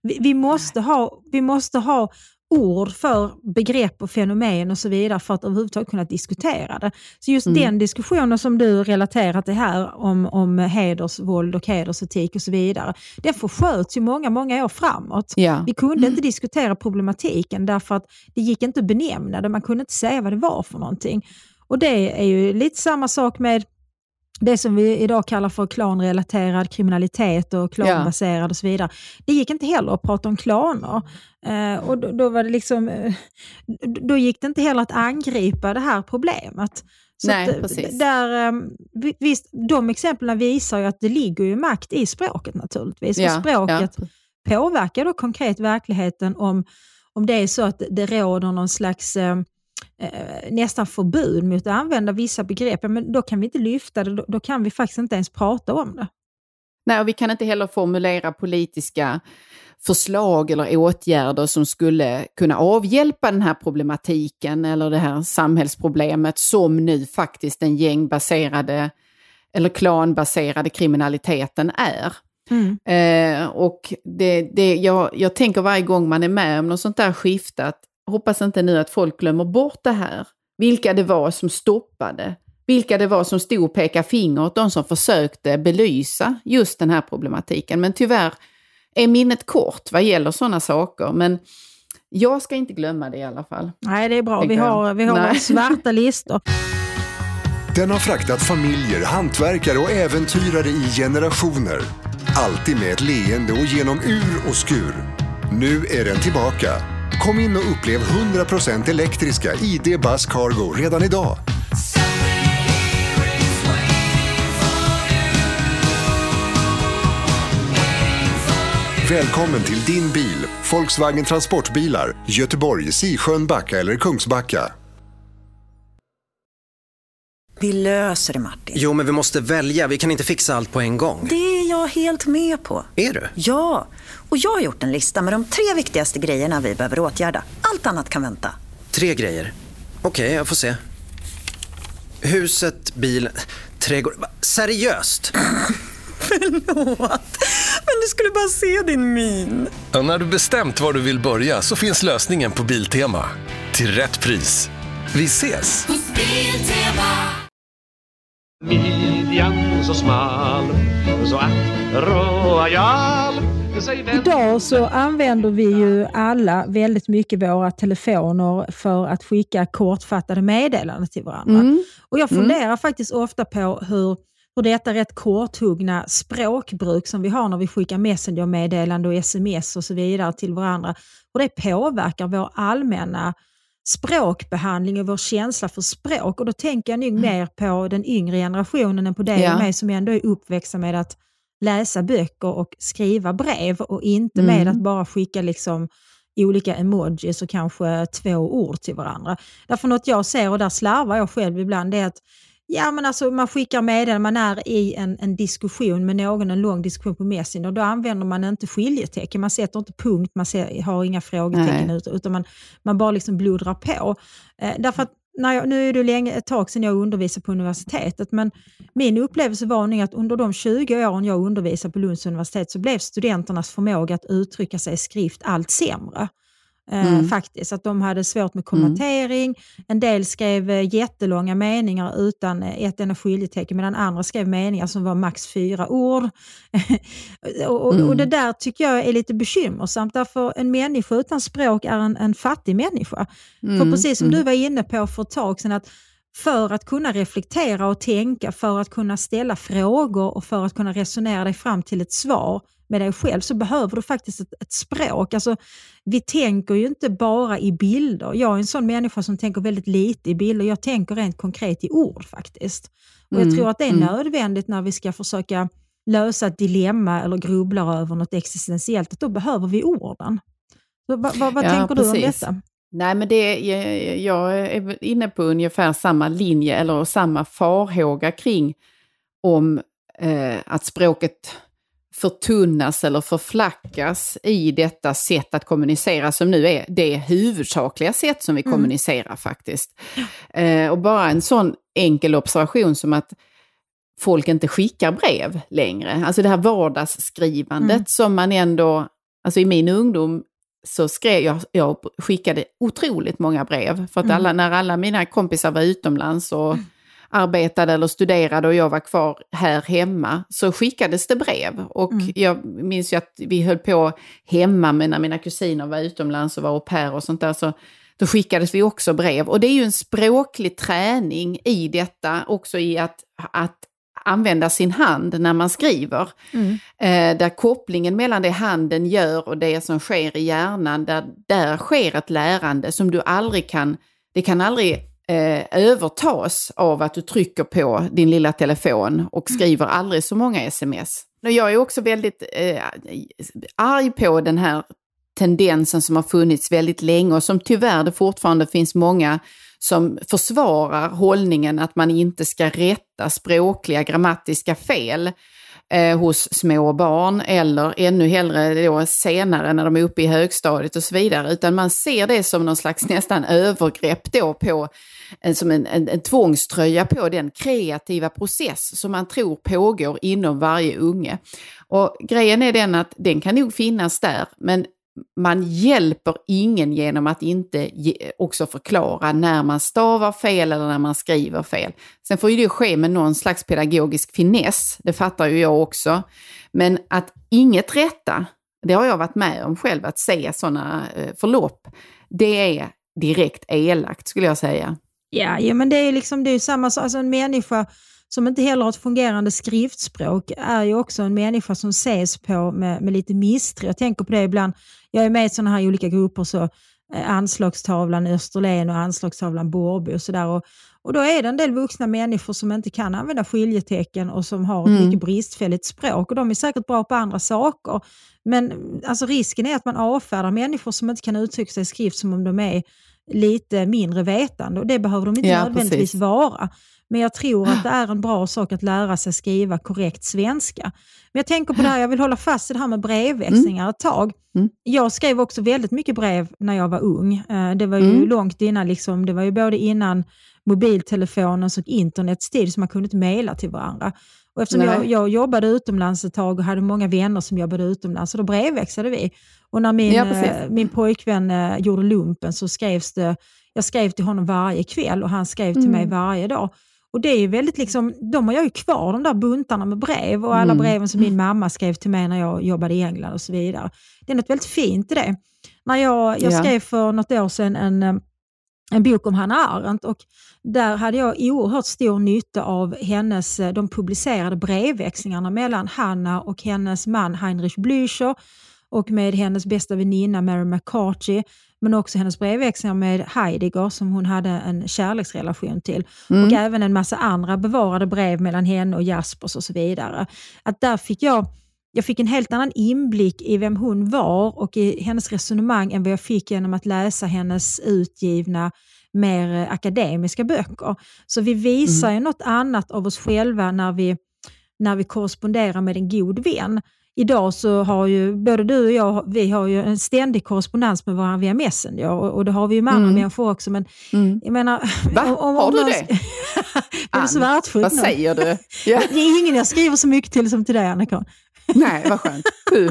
Vi måste ha ord för begrepp och fenomen och så vidare för att överhuvudtaget kunna diskutera det. Så just den diskussionen som du relaterar till här om hedersvåld och hedersetik och så vidare, det försköts ju många år framåt. Ja. Vi kunde inte diskutera problematiken därför att det gick inte att benämna det. Man kunde inte säga vad det var för någonting. Och det är ju lite samma sak med det som vi idag kallar för klanrelaterad kriminalitet och klanbaserad och så vidare. Det gick inte heller att prata om klaner. Och då var det liksom, då gick det inte heller att angripa det här problemet. Så nej, precis. Visst, de exemplen visar ju att det ligger ju makt i språket naturligtvis. Och språket påverkar då konkret verkligheten om det är så att det råder någon slags nästan förbud mot att använda vissa begrepp, men då kan vi inte lyfta det, då kan vi faktiskt inte ens prata om det. Nej, och vi kan inte heller formulera politiska förslag eller åtgärder som skulle kunna avhjälpa den här problematiken eller det här samhällsproblemet som nu faktiskt den gängbaserade eller klanbaserade kriminaliteten är. Och jag tänker varje gång man är med om något sånt där skifte att hoppas inte nu att folk glömmer bort det här. Vilka det var som stoppade. Vilka det var som stod och pekade finger åt de som försökte belysa just den här problematiken. Men tyvärr är minnet kort vad gäller sådana saker. Men jag ska inte glömma det i alla fall. Nej, det är bra. Vi har svarta listor. Den har fraktat familjer, hantverkare och äventyrare i generationer. Alltid med ett leende och genom ur och skur. Nu är den tillbaka. Kom in och upplev 100% elektriska ID Buzz Cargo redan idag. Välkommen till din bil, Volkswagen Transportbilar, Göteborg, Sisjön, Backa eller Kungsbacka. Vi löser det, Martin. Jo, men vi måste välja. Vi kan inte fixa allt på en gång. Det är jag helt med på. Är du? Ja, och jag har gjort en lista med de 3 viktigaste grejerna vi behöver åtgärda. Allt annat kan vänta. 3 grejer. Okej, jag får se. Huset, bil, trädgård. Seriöst? Förlåt, men du skulle bara se din min. Ja, när du bestämt var du vill börja så finns lösningen på Biltema. Till rätt pris. Vi ses! Hos Biltema. Midjan så smal så att royal. Idag så använder vi ju alla väldigt mycket våra telefoner för att skicka kortfattade meddelanden till varandra. Och jag funderar faktiskt ofta på hur detta rätt korthuggna språkbruk som vi har när vi skickar messengermeddelande och sms och så vidare till varandra, och det påverkar vår allmänna språkbehandling och vår känsla för språk. Och då tänker jag nog mer på den yngre generationen än på dig och mig som ändå är uppväxta med att läsa böcker och skriva brev och inte med att bara skicka liksom olika emojis och kanske 2 ord till varandra. Därför något jag ser, och där slarvar jag själv ibland, det är att man skickar meddelanden, man är i en diskussion med någon, en lång diskussion på Messenger, och då använder man inte skiljetecken, man sätter inte punkt, man har inga frågetecken utan man bara liksom blodrar på. Därför att nu är det ett tag sedan jag undervisade på universitetet, men min upplevelse var nog att under de 20 åren jag undervisade på Lunds universitet så blev studenternas förmåga att uttrycka sig i skrift allt sämre. Faktiskt, att de hade svårt med kommentering. En del skrev jättelånga meningar utan ett enda skiljetecken, medan andra skrev meningar som var max 4 ord. och det där tycker jag är lite bekymmersamt, därför en människa utan språk är en fattig människa. För precis som du var inne på för ett tag sedan, att för att kunna reflektera och tänka, för att kunna ställa frågor och för att kunna resonera dig fram till ett svar med dig själv, så behöver du faktiskt ett språk. Alltså, vi tänker ju inte bara i bilder. Jag är en sån människa som tänker väldigt lite i bilder. Jag tänker rent konkret i ord faktiskt. Och jag tror att det är nödvändigt när vi ska försöka lösa ett dilemma eller grubblar över något existentiellt, att då behöver vi orden. Så, vad tänker du om detta? Nej, men jag är inne på ungefär samma linje eller samma farhåga kring om att språket förtunnas eller förflackas i detta sätt att kommunicera som nu är det huvudsakliga sätt som vi kommunicerar faktiskt. Och bara en sån enkel observation som att folk inte skickar brev längre. Alltså det här vardagsskrivandet som man ändå, alltså i min ungdom så skrev jag skickade otroligt många brev för att när alla mina kompisar var utomlands och arbetade eller studerade och jag var kvar här hemma, så skickades det brev. Och jag minns ju att vi höll på hemma när mina kusiner var utomlands och var au pair och sånt där, så då skickades vi också brev. Och det är ju en språklig träning i detta, också i att använda sin hand när man skriver. Där kopplingen mellan det handen gör och det som sker i hjärnan, där sker ett lärande som du aldrig kan övertas av att du trycker på din lilla telefon och skriver aldrig så många sms. Jag är också väldigt arg på den här tendensen som har funnits väldigt länge och som tyvärr det fortfarande finns många som försvarar hållningen att man inte ska rätta språkliga, grammatiska fel hos små barn eller ännu hellre då senare när de är uppe i högstadiet och så vidare, utan man ser det som någon slags nästan övergrepp då på som en tvångströja på den kreativa process som man tror pågår inom varje unge. Och grejen är den att den kan nog finnas där, men man hjälper ingen genom att inte också förklara när man stavar fel eller när man skriver fel. Sen får ju det ske med någon slags pedagogisk finess, det fattar ju jag också. Men att inget rätta, det har jag varit med om själv, att se sådana förlopp, det är direkt elakt skulle jag säga. Ja, men det är ju samma sak. Alltså en människa som inte heller har ett fungerande skriftspråk är ju också en människa som ses på med lite misstro. Jag tänker på det ibland. Jag är med i sådana här olika grupper, så anslagstavlan Österlen och anslagstavlan Borby och sådär. Och då är det en del vuxna människor som inte kan använda skiljetecken och som har ett mycket bristfälligt språk. Och de är säkert bra på andra saker. Men alltså, risken är att man avfärdar människor som inte kan uttrycka sig i skrift som om de är lite mindre vetande. Och det behöver de inte nödvändigtvis vara. Men jag tror att det är en bra sak att lära sig skriva korrekt svenska. Men jag tänker på det här, jag vill hålla fast i det här med brevväxlingar ett tag. Jag skrev också väldigt mycket brev när jag var ung. Det var ju långt innan, liksom, det var ju både innan mobiltelefonens och internets tid som man kunde inte mejla till varandra. Och eftersom jag jobbade utomlands ett tag och hade många vänner som jobbade utomlands, så då brevväxlade vi. Och när min pojkvän gjorde lumpen så jag skrev till honom varje kväll och han skrev till mig varje dag. Och det är ju väldigt liksom, de har jag ju kvar, de där buntarna med brev och alla breven som min mamma skrev till mig när jag jobbade i England och så vidare. Det är något väldigt fint i det. När jag skrev för något år sedan en bok om Hannah Arendt, och där hade jag oerhört stor nytta av de publicerade brevväxlingarna mellan Hannah och hennes man Heinrich Blücher och med hennes bästa väninna Mary McCarthy, men också hennes brevväxlingar med Heidegger som hon hade en kärleksrelation till. Och även en massa andra bevarade brev mellan henne och Jaspers och så vidare. Att där fick jag fick en helt annan inblick i vem hon var och i hennes resonemang än vad jag fick genom att läsa hennes utgivna mer akademiska böcker. Så vi visar ju något annat av oss själva när vi korresponderar med en god vän. Idag så har ju både du och jag, vi har ju en ständig korrespondens med varandra via Messenger och det har vi ju med andra människor också. Men jag menar... Har du det? Det är så värdefullt. Vad säger du? Ja. Det är ingen jag skriver så mycket till som till dig, Annika. Nej, vad skönt.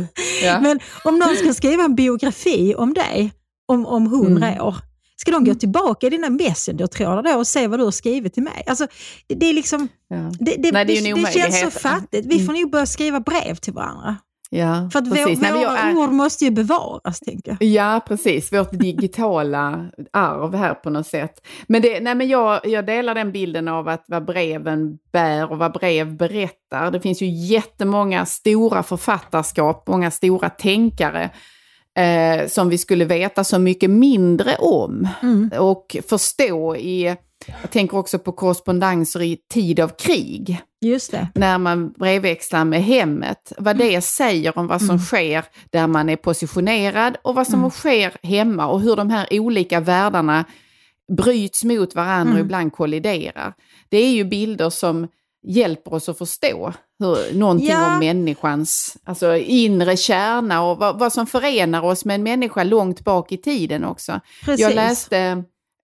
Ja. Men om någon ska skriva en biografi om dig, om 100 år, ska de gå tillbaka i dina Messenger-trådar då och se vad du har skrivit till mig? Alltså, det är liksom... Ja. Det känns så fattigt. Vi får nog börja skriva brev till varandra. Ja, för att våra ord måste ju bevaras, tänker jag. Ja, precis. Vårt digitala arv här på något sätt. Men jag delar den bilden av att vad breven bär och vad brev berättar. Det finns ju jättemånga stora författarskap, många stora tänkare som vi skulle veta så mycket mindre om och förstå jag tänker också på korrespondenser i tid av krig. Just det. När man brevväxlar med hemmet. Vad det säger om vad som sker där man är positionerad och vad som sker hemma och hur de här olika världarna bryts mot varandra och ibland kolliderar. Det är ju bilder som hjälper oss att förstå någonting om människans inre kärna och vad som förenar oss med en människa långt bak i tiden också. Precis. Jag läste...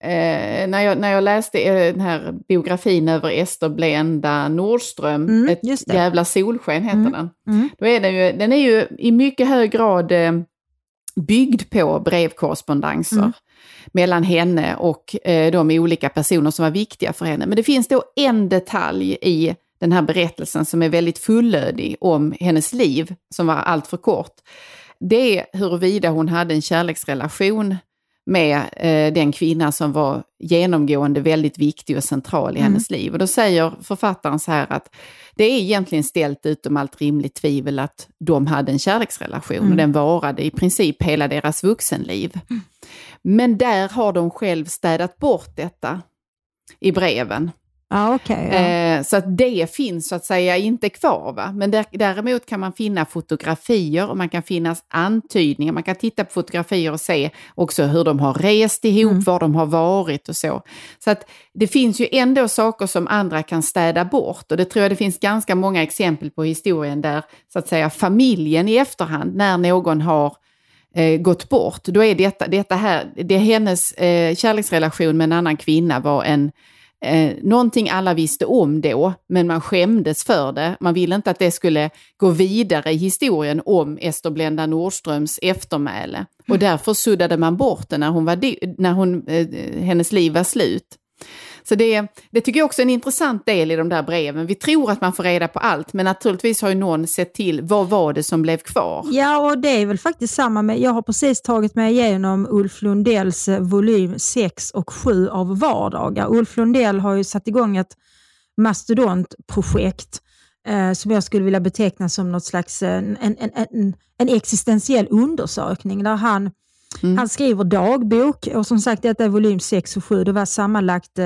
när jag läste den här biografin över Ester Blenda Nordström, ett jävla solsken heter den. Då är den är ju i mycket hög grad byggd på brevkorrespondenser mellan henne och de olika personer som var viktiga för henne. Men det finns då en detalj i den här berättelsen som är väldigt fullödig om hennes liv, som var allt för kort. Det är huruvida hon hade en kärleksrelation med den kvinna som var genomgående väldigt viktig och central i hennes liv. Och då säger författaren så här att det är egentligen ställt utom allt rimligt tvivel att de hade en kärleksrelation och den varade i princip hela deras vuxenliv. Men där har de själv städat bort detta i breven. Så att det finns så att säga inte kvar, va? Men däremot kan man finna fotografier och man kan finna antydningar. Man kan titta på fotografier och se också hur de har rest ihop, var de har varit och så. Så att det finns ju ändå saker som andra kan städa bort, och det tror jag det finns ganska många exempel på historien där så att säga familjen i efterhand, när någon har gått bort, då är det hennes kärleksrelation med en annan kvinna var någonting alla visste om då, men man skämdes för det. Man ville inte att det skulle gå vidare i historien om Ester Blenda Nordströms eftermäle. Och därför suddade man bort det när hennes liv var slut. Så det tycker jag också är en intressant del i de där breven. Vi tror att man får reda på allt, men naturligtvis har ju någon sett till vad var det som blev kvar. Ja, och det är väl faktiskt samma med, jag har precis tagit mig igenom Ulf Lundells volym 6 och 7 av vardagar. Ulf Lundell har ju satt igång ett mastodontprojekt som jag skulle vilja beteckna som något slags en existentiell undersökning där han Han skriver dagbok och som sagt detta är volym 6 och 7. Det var sammanlagt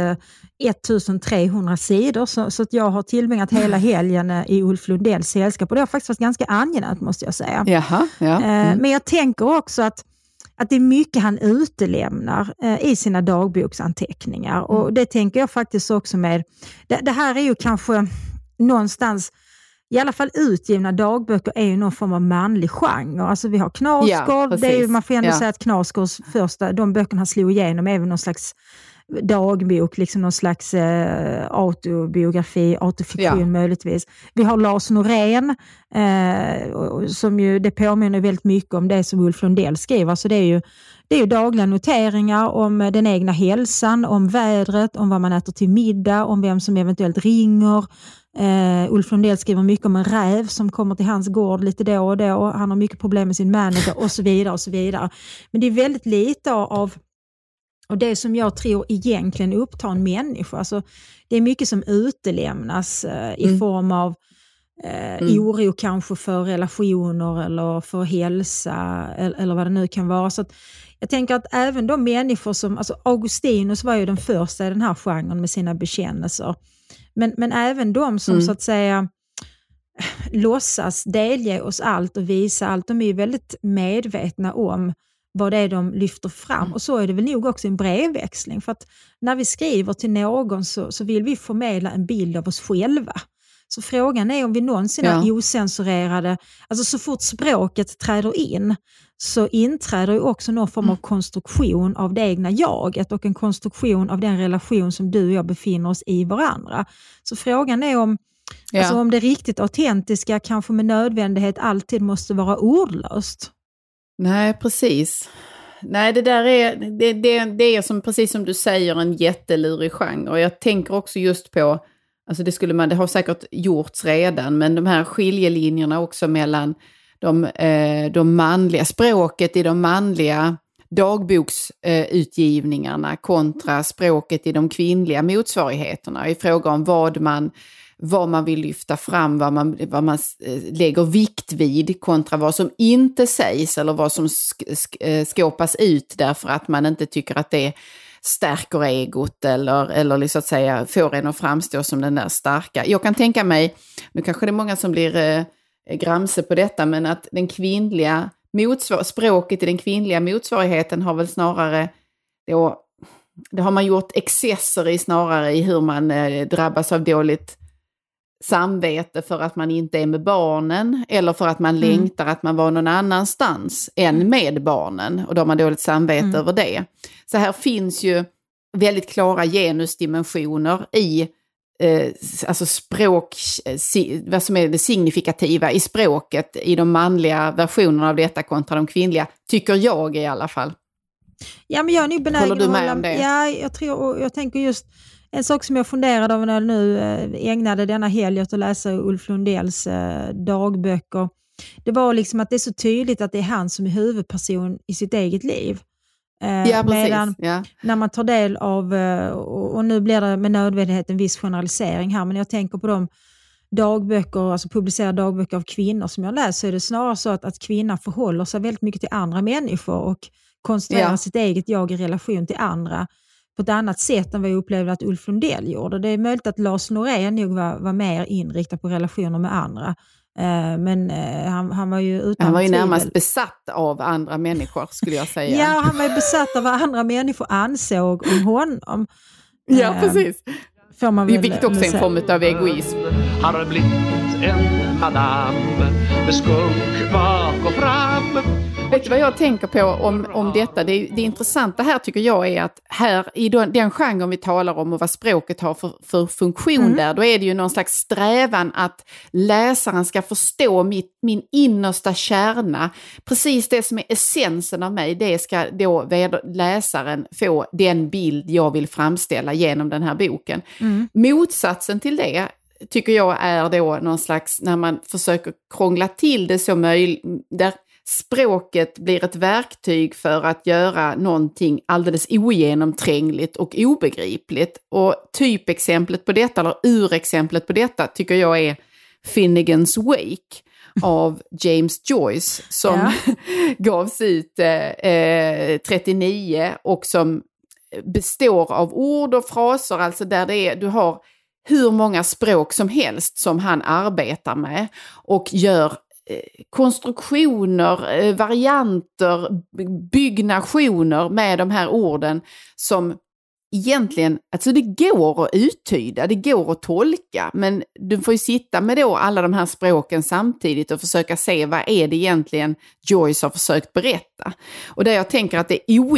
1300 sidor så att jag har tillbringat hela helgen i Ulf Lundells sällskap och det har faktiskt varit ganska angenämt måste jag säga. Jaha, ja. Men jag tänker också att det är mycket han utelämnar i sina dagboksanteckningar och det tänker jag faktiskt också med. Det här är ju kanske någonstans i alla fall utgivna dagböcker är ju någon form av manlig genre. Alltså vi har Knausgård, det är ju, man får ändå säga att Knausgårds första, de böckerna slog igenom även någon slags dagbok, liksom någon slags autobiografi, autofiktion möjligtvis. Vi har Lars Norén som ju, det påminner väldigt mycket om det som Ulf Lundell skriver. Så det är ju dagliga noteringar om den egna hälsan, om vädret, om vad man äter till middag, om vem som eventuellt ringer. Ulf Lundell skriver mycket om en räv som kommer till hans gård lite då och då. Han har mycket problem med sin manager och så vidare och så vidare. Men det är väldigt lite av och det som jag tror egentligen upptar en människa. Alltså, det är mycket som utelämnas i form av oro kanske för relationer eller för hälsa eller vad det nu kan vara. Så att jag tänker att även de människor som, alltså Augustinus var ju den första i den här genren med sina bekännelser. Men även de som så att säga låtsas delge oss allt och visa allt, de är ju väldigt medvetna om vad det är de lyfter fram. Och så är det väl nog också en brevväxling. För att när vi skriver till någon så vill vi förmedla en bild av oss själva. Så frågan är om vi någonsin är osensurerade. Alltså så fort språket träder in så inträder ju också någon form av konstruktion av det egna jaget och en konstruktion av den relation som du och jag befinner oss i varandra. Så frågan är om, alltså om det riktigt autentiska kanske med nödvändighet alltid måste vara ordlöst. Det precis. Nej, det där är som, precis som du säger, en jättelurig genre. Och jag tänker också just på, alltså det har säkert gjorts redan, men de här skiljelinjerna också mellan de manliga språket i de manliga dagboksutgivningarna kontra språket i de kvinnliga motsvarigheterna i fråga om vad man vill lyfta fram, vad man lägger vikt vid kontra vad som inte sägs eller vad som skåpas ut därför att man inte tycker att det stärker egot eller så att säga får en att framstå som den där starka. Jag kan tänka mig, nu kanske det är många som blir gramse på detta, men att den kvinnliga språket i den kvinnliga motsvarigheten har väl snarare det har man gjort excesser i snarare i hur man drabbas av dåligt samvete för att man inte är med barnen eller för att man längtar att man var någon annanstans än med barnen och då har man dåligt samvete över det. Så här finns ju väldigt klara genusdimensioner i alltså språk, vad som är det signifikativa i språket i de manliga versionerna av detta kontra de kvinnliga, tycker jag i alla fall. Ja, men jag är nog benägen. Håller du med om det? Ja, jag tänker just en sak som jag funderade över när jag nu ägnade denna helg åt att läsa Ulf Lundells dagböcker. Det var liksom att det är så tydligt att det är han som är huvudperson i sitt eget liv. Ja, precis. När man tar del av, och nu blir det med nödvändighet en viss generalisering här, men jag tänker på de dagböcker, alltså publicerade dagböcker av kvinnor som jag läser, så är det snarare så att kvinnan förhåller sig väldigt mycket till andra människor och konstruerar sitt eget jag i relation till andra på ett annat sätt än vad jag upplevde att Ulf Lundell gjorde. Det är möjligt att Lars Norén nog var mer inriktad på relationer med andra. Men han var ju utan Han var ju tvivel närmast besatt av andra människor, skulle jag säga. Ja, han var ju besatt av vad andra människor ansåg om honom. Ja, precis. Får man det är väl, viktigt också en form av egoism. Har blivit en madame med skunk bak och fram. Vet du vad jag tänker på om detta? Det intressanta här tycker jag är att här i den genren vi talar om och vad språket har för funktion där, då är det ju någon slags strävan att läsaren ska förstå min innersta kärna. Precis det som är essensen av mig, det ska då läsaren få den bild jag vill framställa genom den här boken. Motsatsen till det tycker jag är då någon slags, när man försöker krångla till det så möjligt, där språket blir ett verktyg för att göra någonting alldeles ogenomträngligt och obegripligt. Och typexemplet på detta, eller urexemplet på detta, tycker jag är Finnegans Wake. av James Joyce som gavs ut 39 och som består av ord och fraser, alltså där du har hur många språk som helst som han arbetar med och gör konstruktioner, varianter, byggnationer med de här orden som egentligen, alltså det går att uttyda, det går att tolka, men du får ju sitta med då alla de här språken samtidigt och försöka se vad är det egentligen Joyce har försökt berätta. Och där jag tänker att det är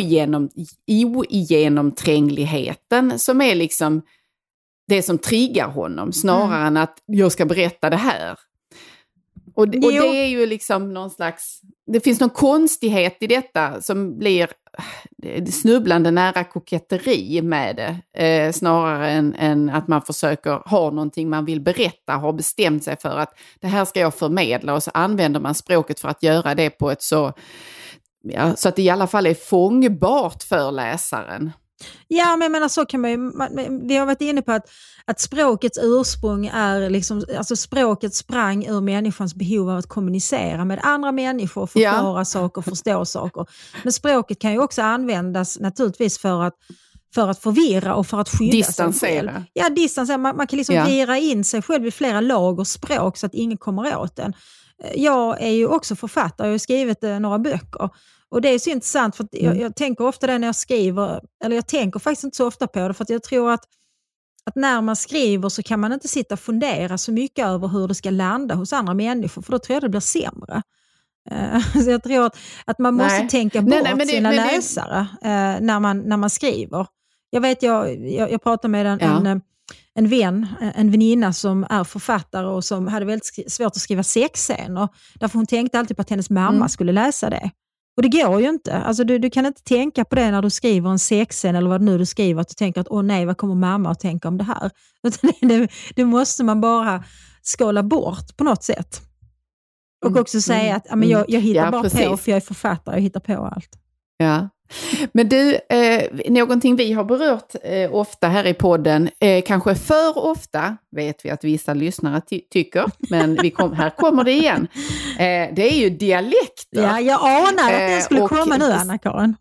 ogenomträngligheten som är liksom det som triggar honom snarare än att jag ska berätta det här. Och det är ju liksom någon slags, det finns någon konstighet i detta som blir snubblande nära koketteri med det, snarare än att man försöker ha någonting man vill berätta, har bestämt sig för att det här ska jag förmedla, och så använder man språket för att göra det på ett så att det i alla fall är fångbart för läsaren. Ja, men jag menar, så kan man ju, vi har varit inne på att språkets ursprung är liksom, alltså språket sprang ur människans behov av att kommunicera med andra människor, förklara saker, förstå saker. Men språket kan ju också användas naturligtvis för att förvirra och för att skydda sig själv. Ja, distansera. Man kan liksom vira in sig själv i flera lager språk så att ingen kommer åt den. Jag är ju också författare, jag har skrivit några böcker. Och det är så intressant för att jag tänker ofta det när jag skriver, eller jag tänker faktiskt inte så ofta på det, för att jag tror att när man skriver så kan man inte sitta och fundera så mycket över hur det ska landa hos andra människor, för då tror jag det blir sämre. Så jag tror att man måste tänka bort sina läsare när man skriver. Jag vet, jag pratade med en väninna som är författare och som hade väldigt svårt att skriva sexscener, därför hon tänkte alltid på att hennes mamma skulle läsa det. Och det går ju inte. Alltså du kan inte tänka på det när du skriver en sexscen eller vad nu du skriver, att du tänker att åh nej, vad kommer mamma att tänka om det här? Det måste man bara skala bort på något sätt. Och också säga att jag hittar bara på, för jag är författare, jag hittar på allt. Ja. Men du, någonting vi har berört ofta här i podden, kanske för ofta, vet vi att vissa lyssnare tycker, men här kommer det igen. Det är ju dialekter. Ja, jag anar att det skulle komma nu, Anna-Karin.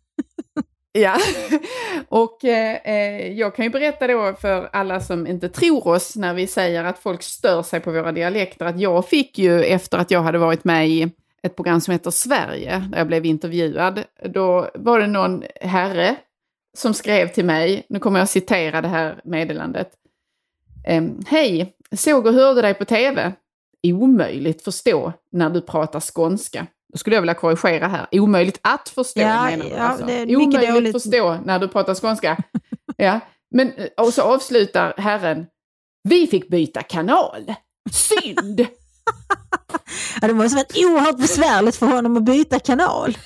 Ja, och jag kan ju berätta då för alla som inte tror oss när vi säger att folk stör sig på våra dialekter, att jag fick ju, efter att jag hade varit med i ett program som heter Sverige, där jag blev intervjuad, då var det någon herre som skrev till mig, nu kommer jag citera det här meddelandet. Hej, såg och hörde dig på tv. Omöjligt förstå när du pratar skånska. Då skulle jag vilja korrigera här. Omöjligt att förstå, menar du alltså. Omöjligt förstå när du pratar skånska. Ja. Men, och så avslutar herren, vi fick byta kanal. Synd! Ja, det måste varit oerhört besvärligt för honom att byta kanal.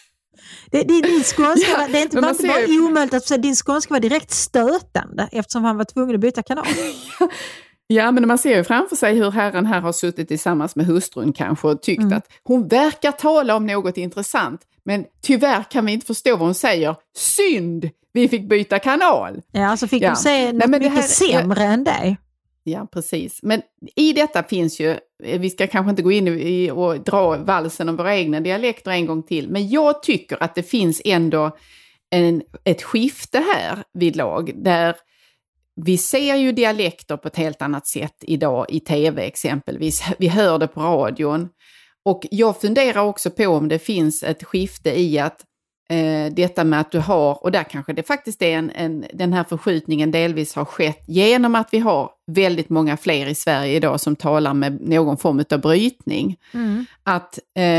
Din skånska det är inte bara omöjligt att säga, din skånska var direkt stötande eftersom han var tvungen att byta kanal. Ja, men man ser ju framför sig hur herren här har suttit tillsammans med hustrun kanske och tyckt att hon verkar tala om något intressant, men tyvärr kan vi inte förstå vad hon säger. Synd! Vi fick byta kanal. Ja, så fick de säga något mycket sämre än dig. Ja, precis. Men i detta finns ju, vi ska kanske inte gå in och dra valsen om våra egna dialekter en gång till, men jag tycker att det finns ändå ett skifte här vid lag, där vi ser ju dialekter på ett helt annat sätt idag i tv exempelvis. Vi hör det på radion. Och jag funderar också på om det finns ett skifte i att detta med att du har, och där kanske det faktiskt är den här förskjutningen delvis har skett genom att vi har väldigt många fler i Sverige idag som talar med någon form av brytning. Att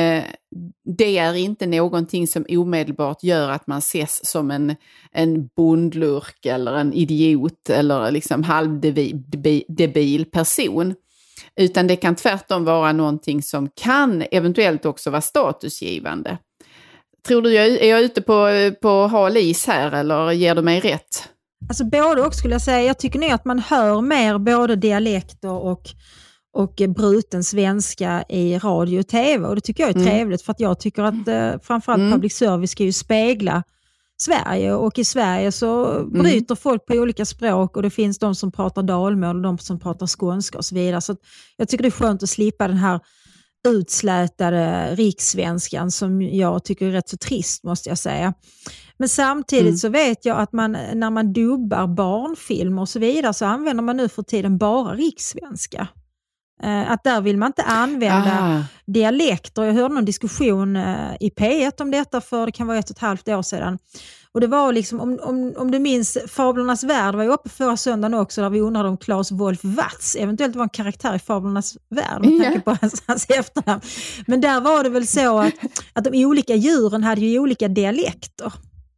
det är inte någonting som omedelbart gör att man ses som en bondlurk eller en idiot eller liksom halvdebil person. Utan det kan tvärtom vara någonting som kan eventuellt också vara statusgivande. Tror du är jag ute på hal is här, eller ger du mig rätt? Alltså både och skulle jag säga. Jag tycker nog att man hör mer både dialekter och bruten svenska i radio och tv. Och det tycker jag är trevligt, för att jag tycker att framförallt public service ska ju spegla Sverige. Och i Sverige så bryter folk på olika språk, och det finns de som pratar dalmål och de som pratar skånska och så vidare. Så jag tycker det är skönt att slippa den här utslätade rikssvenskan som jag tycker är rätt så trist, måste jag säga. Men samtidigt så vet jag att när man dubbar barnfilmer och så vidare så använder man nu för tiden bara rikssvenska. Att där vill man inte använda dialekter. Jag hörde någon diskussion i P1 om detta för det kan vara 1,5 år sedan. Och det var liksom, om du minns, Fablernas värld var ju uppe förra söndagen också där vi undrade om Claes Wolf Watz eventuellt var en karaktär i Fablernas värld med tanke på hans efternamn. Men där var det väl så att de olika djuren hade ju olika dialekter.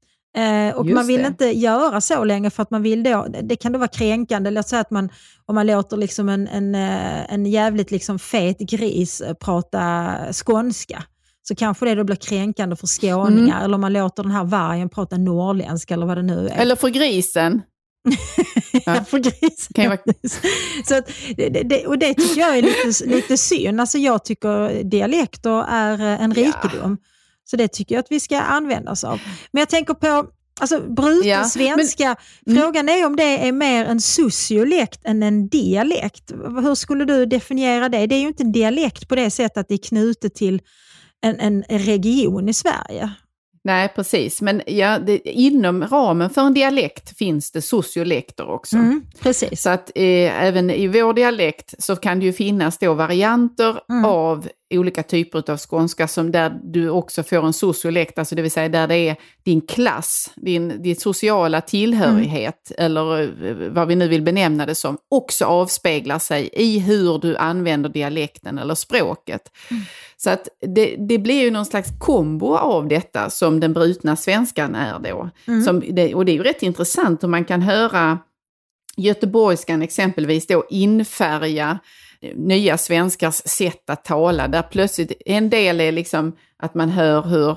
Och just man vill inte göra så länge för att man vill då, det kan då vara kränkande. Låt säga att om man låter liksom en jävligt liksom fet gris prata skånska så kanske det då blir kränkande för skåningar. Eller om man låter den här vargen prata norrländska eller vad det nu är. Eller för grisen. Ja, för grisen. Kan vara... Så att, och det tycker jag är lite synd. Alltså jag tycker dialekter är en rikedom. Så det tycker jag att vi ska använda oss av. Men jag tänker på bruten svenska. Frågan är om det är mer en sociolekt än en dialekt. Hur skulle du definiera det? Det är ju inte en dialekt på det sättet att det är knutet till en region i Sverige. Nej, precis. Men inom ramen för en dialekt finns det sociolekter också. Precis. Så att även i vår dialekt så kan det ju finnas då varianter av olika typer av skånska som där du också får en sociolekt, alltså det vill säga där det är din klass, din sociala tillhörighet eller vad vi nu vill benämna det som, också avspeglar sig i hur du använder dialekten eller språket. Så att det blir ju någon slags kombo av detta som den brutna svenskan är då. Och det är ju rätt intressant hur man kan höra göteborgskan exempelvis då infärga nya svenskars sätt att tala, där plötsligt en del är liksom att man hör hur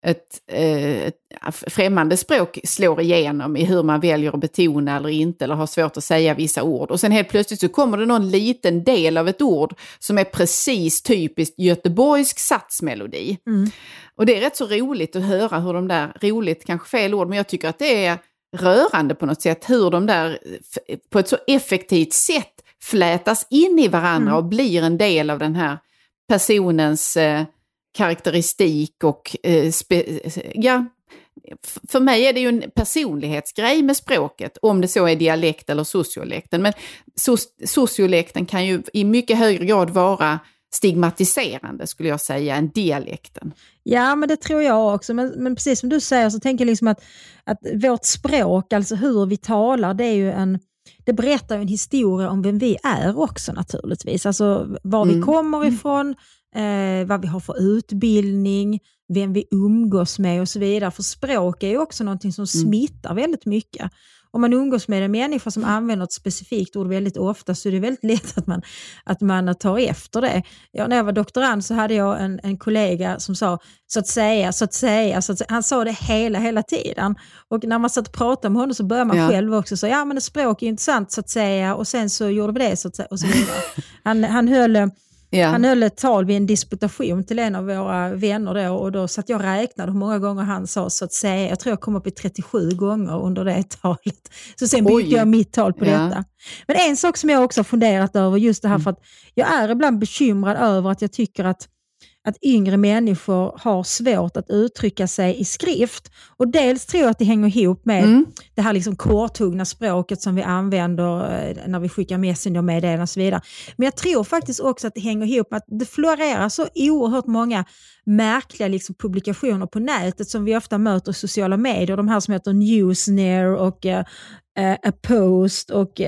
ett främmande språk slår igenom i hur man väljer att betona eller inte, eller har svårt att säga vissa ord. Och sen helt plötsligt så kommer det någon liten del av ett ord som är precis typiskt göteborgsk satsmelodi. Och det är rätt så roligt att höra hur de där, roligt kanske fel ord, men jag tycker att det är rörande på något sätt hur de där på ett så effektivt sätt flätas in i varandra och blir en del av den här personens karaktäristik och för mig är det ju en personlighetsgrej med språket, om det så är dialekt eller sociolekten. Men sociolekten kan ju i mycket högre grad vara stigmatiserande, skulle jag säga, än dialekten. Ja, men det tror jag också. Men precis som du säger så tänker jag liksom att vårt språk, alltså hur vi talar, det berättar ju en historia om vem vi är också naturligtvis. Alltså var vi kommer ifrån, vad vi har för utbildning, vem vi umgås med och så vidare. För språk är ju också någonting som smittar väldigt mycket. Om man umgås med en människa som använder ett specifikt ord väldigt ofta så är det väldigt lätt att man tar efter det. När jag var doktorand så hade jag en kollega som sa så att säga. Han sa det hela tiden. Och när man satt och pratade med honom så började man själv också säga, ja men språk är intressant så att säga. Och sen så gjorde vi det så att säga. Och så vidare. Han höll ett tal vid en disputation till en av våra vänner då, och då satt jag och räknade hur många gånger han sa så att säga. Jag tror jag kom upp i 37 gånger under det talet. Så sen byggde jag mitt tal på detta. Men en sak som jag också har funderat över just det här, för att jag är ibland bekymrad över att jag tycker att yngre människor har svårt att uttrycka sig i skrift. Och dels tror jag att det hänger ihop med det här liksom korthuggna språket som vi använder när vi skickar messenger-meddelanden och så vidare. Men jag tror faktiskt också att det hänger ihop med att det florerar så oerhört många märkliga liksom publikationer på nätet som vi ofta möter i sociala medier. De här som heter Newsner och A Post och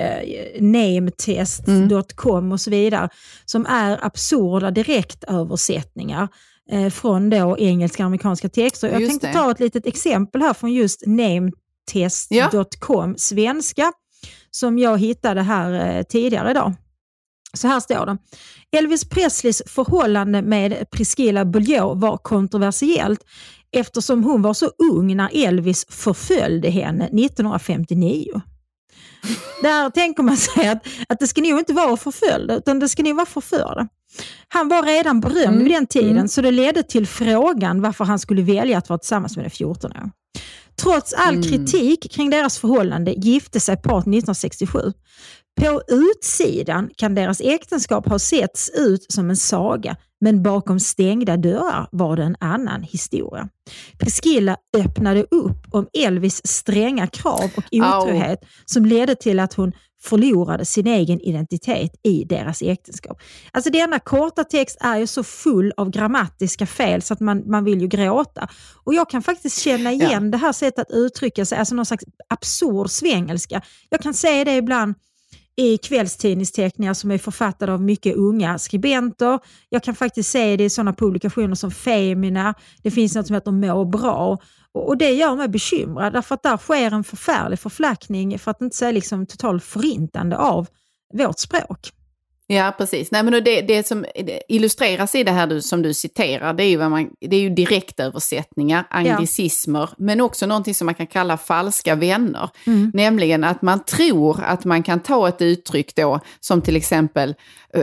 nametest.com och så vidare, som är absurda direktöversättningar från då engelska och amerikanska texter. Jag tänkte ta ett litet exempel här från just nametest.com svenska som jag hittade här tidigare idag. Så här står det. Elvis Presleys förhållande med Priscilla Beaulieu var kontroversiellt eftersom hon var så ung när Elvis förföljde henne 1959. Där tänker man sig att det ska nog inte vara förföljd, utan det ska nog vara förförd. Han var redan berömd vid den tiden, så det ledde till frågan varför han skulle välja att vara tillsammans med en 14-åring. Trots all kritik kring deras förhållande gifte sig paret 1967. På utsidan kan deras äktenskap ha setts ut som en saga, men bakom stängda dörrar var det en annan historia. Priscilla öppnade upp om Elvis stränga krav och otrohet som ledde till att hon förlorade sin egen identitet i deras äktenskap. Alltså denna korta text är ju så full av grammatiska fel så att man vill ju gråta. Och jag kan faktiskt känna igen det här sättet att uttrycka sig, alltså någon slags absurd svengelska. Jag kan säga det ibland i kvällstidningsteckningar som är författade av mycket unga skribenter. Jag kan faktiskt säga det i sådana publikationer som Femina. Det finns något som heter Må bra. Och det gör mig bekymrad därför att där sker en förfärlig förflackning, för att inte säga liksom total förintande av vårt språk. Ja, precis. Nej, men det som illustreras i det här som du citerar, det är ju direktöversättningar, anglicismer, men också någonting som man kan kalla falska vänner. Nämligen att man tror att man kan ta ett uttryck då, som till exempel,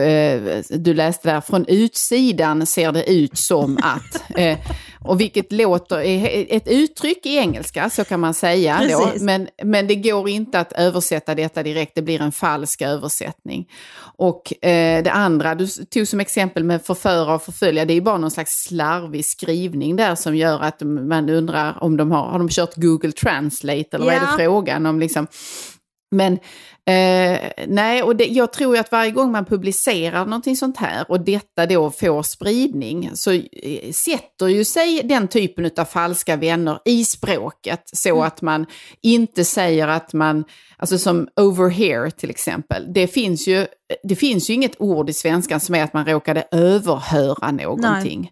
du läste där, från utsidan ser det ut som att... och vilket låter ett uttryck i engelska, så kan man säga då, men det går inte att översätta detta direkt, det blir en falsk översättning. Och det andra du tog som exempel med förföra och förfölja, det är bara någon slags slarvig skrivning där som gör att man undrar om de har de kört Google Translate eller vad är det frågan om liksom. Men nej, och jag tror ju att varje gång man publicerar någonting sånt här och detta då får spridning, så sätter ju sig den typen av falska vänner i språket så att man inte säger att man, alltså som over here till exempel, det finns ju inget ord i svenskan som är att man råkade överhöra någonting.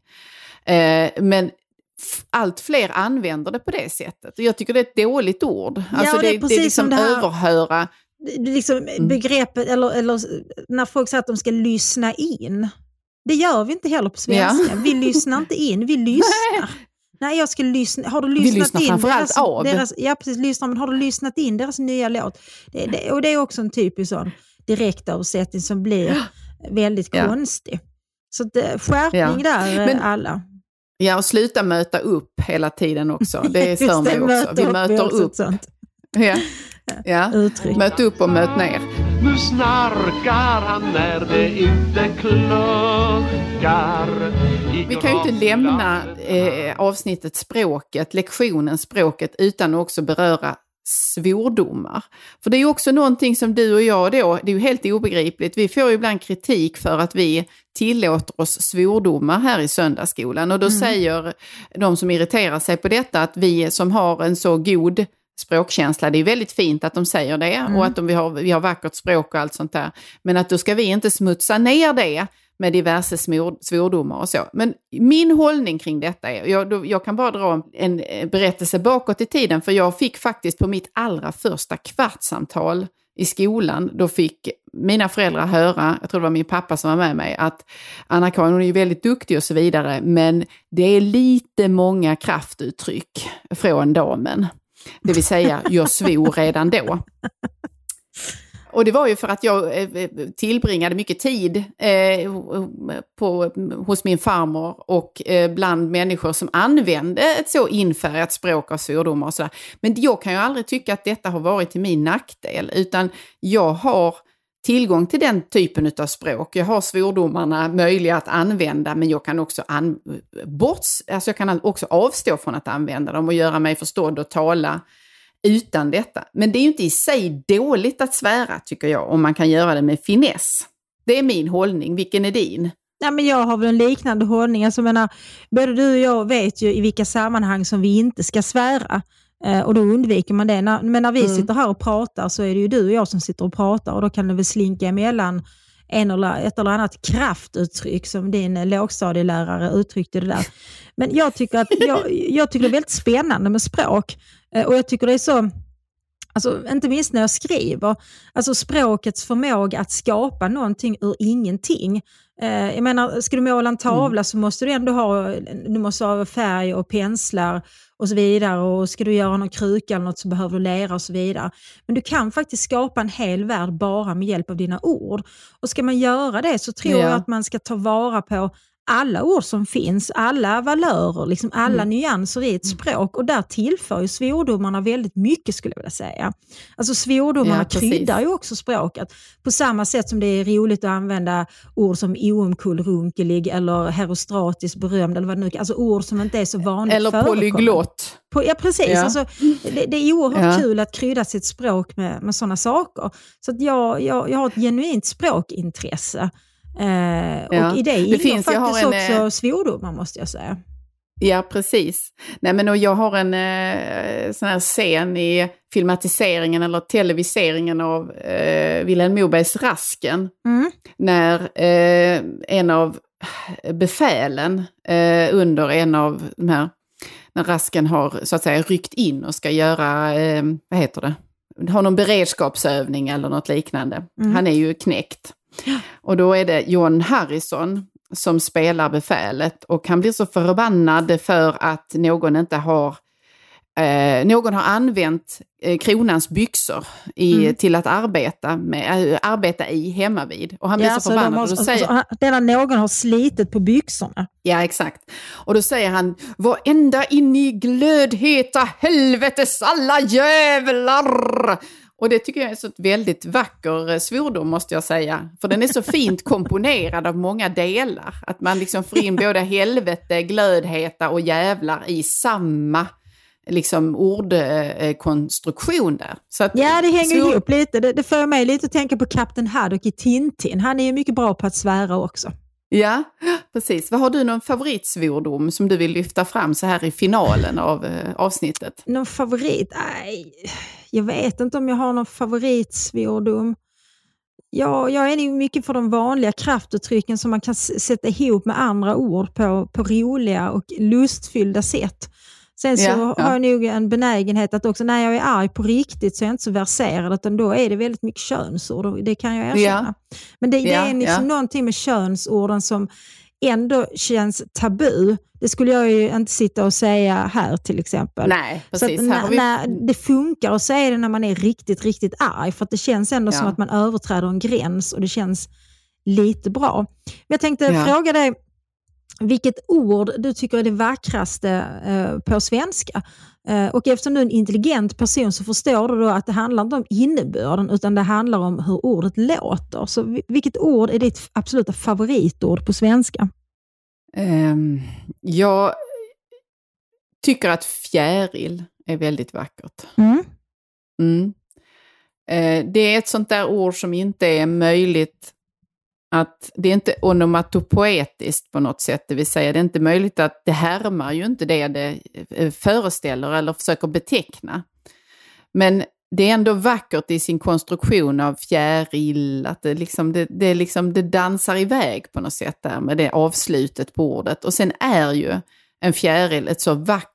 Men allt fler använder det på det sättet. Och jag tycker det är ett dåligt ord. Alltså det är liksom som det här, överhöra. Liksom begreppet, eller när folk säger att de ska lyssna in. Det gör vi inte heller på svenska. Ja. Vi lyssnar inte in, vi lyssnar. Nej, jag ska lyssna. Har du lyssnat vi lyssnar in framförallt av. Ja, precis, lyssnar, men har du lyssnat in deras nya låt? Och det är också en typisk sån direktöversättning som blir väldigt konstig. Så skärpning där, men, alla. Ja, och sluta möta upp hela tiden också. Det stör mig också. Vi möter upp. Ja. Möt upp och möt ner. Nu snarkar han när det inte kluckar. Vi kan ju inte lämna avsnittet språket, lektionen språket, utan att också beröra svordomar. För det är ju också någonting som du och jag då, det är ju helt obegripligt. Vi får ju ibland kritik för att vi tillåter oss svordomar här i söndagsskolan. Och då säger de som irriterar sig på detta att vi som har en så god språkkänsla, det är väldigt fint att de säger det och att vi har vackert språk och allt sånt där. Men att då ska vi inte smutsa ner det med diverse svordomar och så. Men min hållning kring detta är, jag kan bara dra en berättelse bakåt i tiden, för jag fick faktiskt på mitt allra första kvartssamtal i skolan, då fick mina föräldrar höra, jag tror det var min pappa som var med mig, att Anna-Karin, hon är ju väldigt duktig och så vidare, men det är lite många kraftuttryck från damen. Det vill säga, jag svor redan då. Och det var ju för att jag tillbringade mycket tid hos min farmor och bland människor som använde ett så infärgat språk av svordomar och sådär. Men jag kan ju aldrig tycka att detta har varit till min nackdel, utan jag har tillgång till den typen av språk. Jag har svordomarna möjliga att använda, men jag kan också jag kan också avstå från att använda dem och göra mig förstådd och tala utan detta. Men det är ju inte i sig dåligt att svära, tycker jag, om man kan göra det med finess. Det är min hållning. Vilken är din? Ja, men jag har väl en liknande hållning. Alltså, både du och jag vet ju i vilka sammanhang som vi inte ska svära. Och då undviker man det. Men när vi sitter här och pratar så är det ju du och jag som sitter och pratar. Och då kan det väl slinka emellan ett eller annat kraftuttryck som din lågstadielärare uttryckte det där. Men jag tycker det är väldigt spännande med språk. Och jag tycker det är så, alltså, inte minst när jag skriver, alltså språkets förmåga att skapa någonting ur ingenting. Jag menar, ska du måla en tavla så måste du ändå ha färg och penslar och så vidare, och ska du göra någon kruka eller något så behöver du lera och så vidare. Men du kan faktiskt skapa en hel värld bara med hjälp av dina ord. Och ska man göra det så tror jag att man ska ta vara på alla ord som finns, alla valörer, liksom alla nyanser i ett språk, och där tillför ju svordomarna väldigt mycket, skulle jag vilja säga. Alltså svordomarna kryddar ju också språket. På samma sätt som det är roligt att använda ord som oomkullrunkelig eller herostratiskt berömd eller vad det nu är. Alltså ord som inte är så vanligt eller polyglott. Ja, precis. Ja. Alltså, det är oerhört kul att krydda sitt språk med sådana saker. Så att jag har ett genuint språkintresse. Och i det ingår faktiskt också svordomar, måste jag säga. Ja, precis. Nej, men och jag har en sån här scen i filmatiseringen eller televiseringen av Vilhelm Mobergs Rasken. När en av befälen under en av de här, när Rasken har så att säga ryckt in och ska göra, vad heter det? Har någon beredskapsövning eller något liknande. Han är ju knäckt. Och då är det John Harrison som spelar befälet, och han blir så förbannad för att någon inte har någon har använt kronans byxor till att arbeta i hemmavid. Och han blir så förbannad. Och då säger, någon har slitit på byxorna. Ja, exakt. Och då säger han, vad ända in i glödheta helvetes alla jävlar! Och det tycker jag är så ett väldigt vacker svordom, måste jag säga. För den är så fint komponerad av många delar. Att man liksom får in både helvete, glödheta och jävlar i samma liksom ordkonstruktion där. Så att, ja, det hänger ihop lite. Det för mig lite att tänka på Kapten Haddock i Tintin. Han är ju mycket bra på att svära också. Ja, precis. Vad har du någon favoritsvordom som du vill lyfta fram så här i finalen av avsnittet? Någon favorit? Nej, jag vet inte om jag har någon favoritsvordom. Jag är nog mycket för de vanliga kraftuttrycken som man kan sätta ihop med andra ord på roliga och lustfyllda sätt. Sen så har jag nog en benägenhet att också när jag är arg på riktigt så är jag inte så verserad, utan då är det väldigt mycket könsord, och det kan jag erkänna. Men det är liksom någonting med könsorden som ändå känns tabu. Det skulle jag ju inte sitta och säga här till exempel. Nej, precis. Så att när det funkar att säga det när man är riktigt, riktigt arg, för att det känns ändå som att man överträder en gräns och det känns lite bra. Men jag tänkte fråga dig, vilket ord du tycker är det vackraste på svenska? Och eftersom du är en intelligent person så förstår du då att det handlar inte om innebörden, utan det handlar om hur ordet låter. Så vilket ord är ditt absoluta favoritord på svenska? Jag tycker att fjäril är väldigt vackert. Det är ett sånt där ord som inte är möjligt att, det är inte onomatopoetiskt på något sätt, det vill säga det är inte möjligt att, det härmar ju inte det föreställer eller försöker beteckna. Men det är ändå vackert i sin konstruktion av fjäril, att det dansar iväg på något sätt där med det avslutet på ordet. Och sen är ju en fjäril en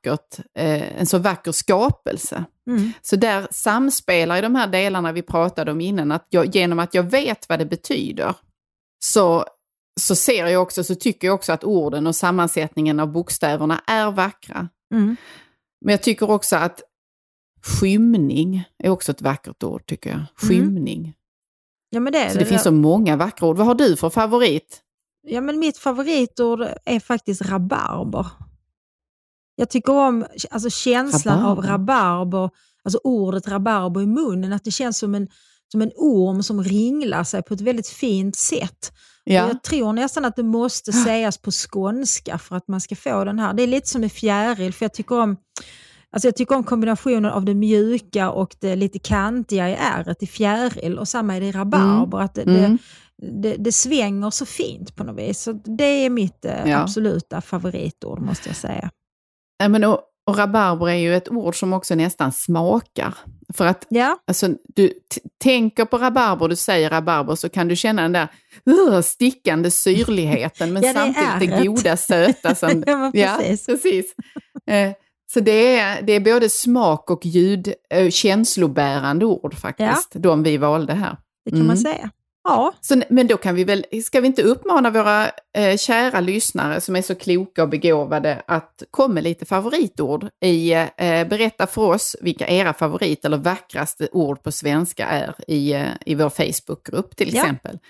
så vacker skapelse. Så där samspelar i de här delarna vi pratade om innan, att genom att jag vet vad det betyder så ser jag också, så tycker jag också att orden och sammansättningen av bokstäverna är vackra. Men jag tycker också att skymning är också ett vackert ord, tycker jag. Skymning. Ja, men det finns så många vackra ord. Vad har du för favorit? Ja, men mitt favoritord är faktiskt rabarber. Jag tycker om känslan av rabarber, alltså ordet rabarber i munnen, att det känns som en orm som ringlar sig på ett väldigt fint sätt. Ja. Jag tror nästan att det måste sägas på skånska för att man ska få den här. Det är lite som med fjäril, för jag tycker om kombinationen av det mjuka och det lite kantiga i ärret i fjäril, och samma är det i rabarber, att det svänger så fint på något vis. Så det är mitt absoluta favoritord, måste jag säga. Ja, men och rabarber är ju ett ord som också nästan smakar. För att du tänker på rabarber, du säger rabarber, så kan du känna den där stickande syrligheten, men samtidigt det goda söta. Som, precis. Så det är både smak och ljud, känslobärande ord faktiskt, de vi valde här. Det kan man säga. Ja. Men då ska vi inte uppmana våra kära lyssnare som är så kloka och begåvade att komma med lite favoritord berätta för oss vilka era favorit eller vackraste ord på svenska är i vår Facebookgrupp till exempel.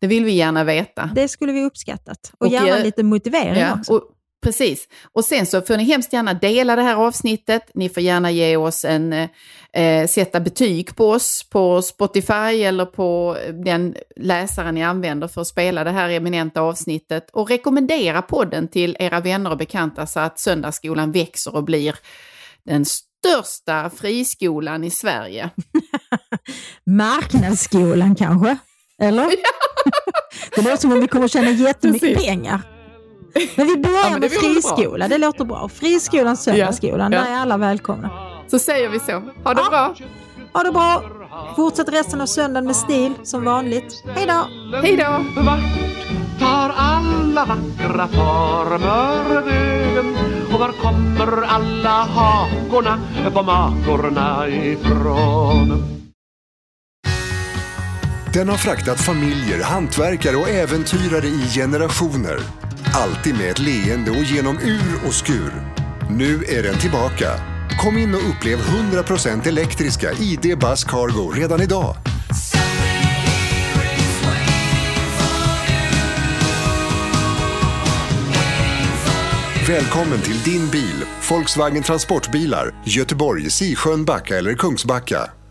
Det vill vi gärna veta. Det skulle vi uppskattat. Och gärna lite motivering också. Precis. Och sen så får ni hemskt gärna dela det här avsnittet. Ni får gärna ge oss sätta betyg på oss på Spotify eller på den läsaren ni använder för att spela det här eminenta avsnittet. Och rekommendera podden till era vänner och bekanta så att Söndagsskolan växer och blir den största friskolan i Sverige. Marknadsskolan kanske? Eller? Det låter som om vi kommer att tjäna jättemycket pengar. Men vi börjar med friskola, det låter bra. Friskolan, Söndagsskolan, där är alla välkomna. Så säger vi så. Ha det bra. Ha det bra. Fortsätt resten av söndagen med stil, som vanligt. Hej då. Hej då. Vart tar alla vackra former vägen? Och var kommer alla hakorna på makorna ifrån? Den har fraktat familjer, hantverkare och äventyrare i generationer. Alltid med ett leende och genom ur och skur. Nu är den tillbaka. Kom in och upplev 100% elektriska ID Buzz Cargo redan idag. Välkommen till din bil, Volkswagen Transportbilar, Göteborg, Sisjön, Backa eller Kungsbacka.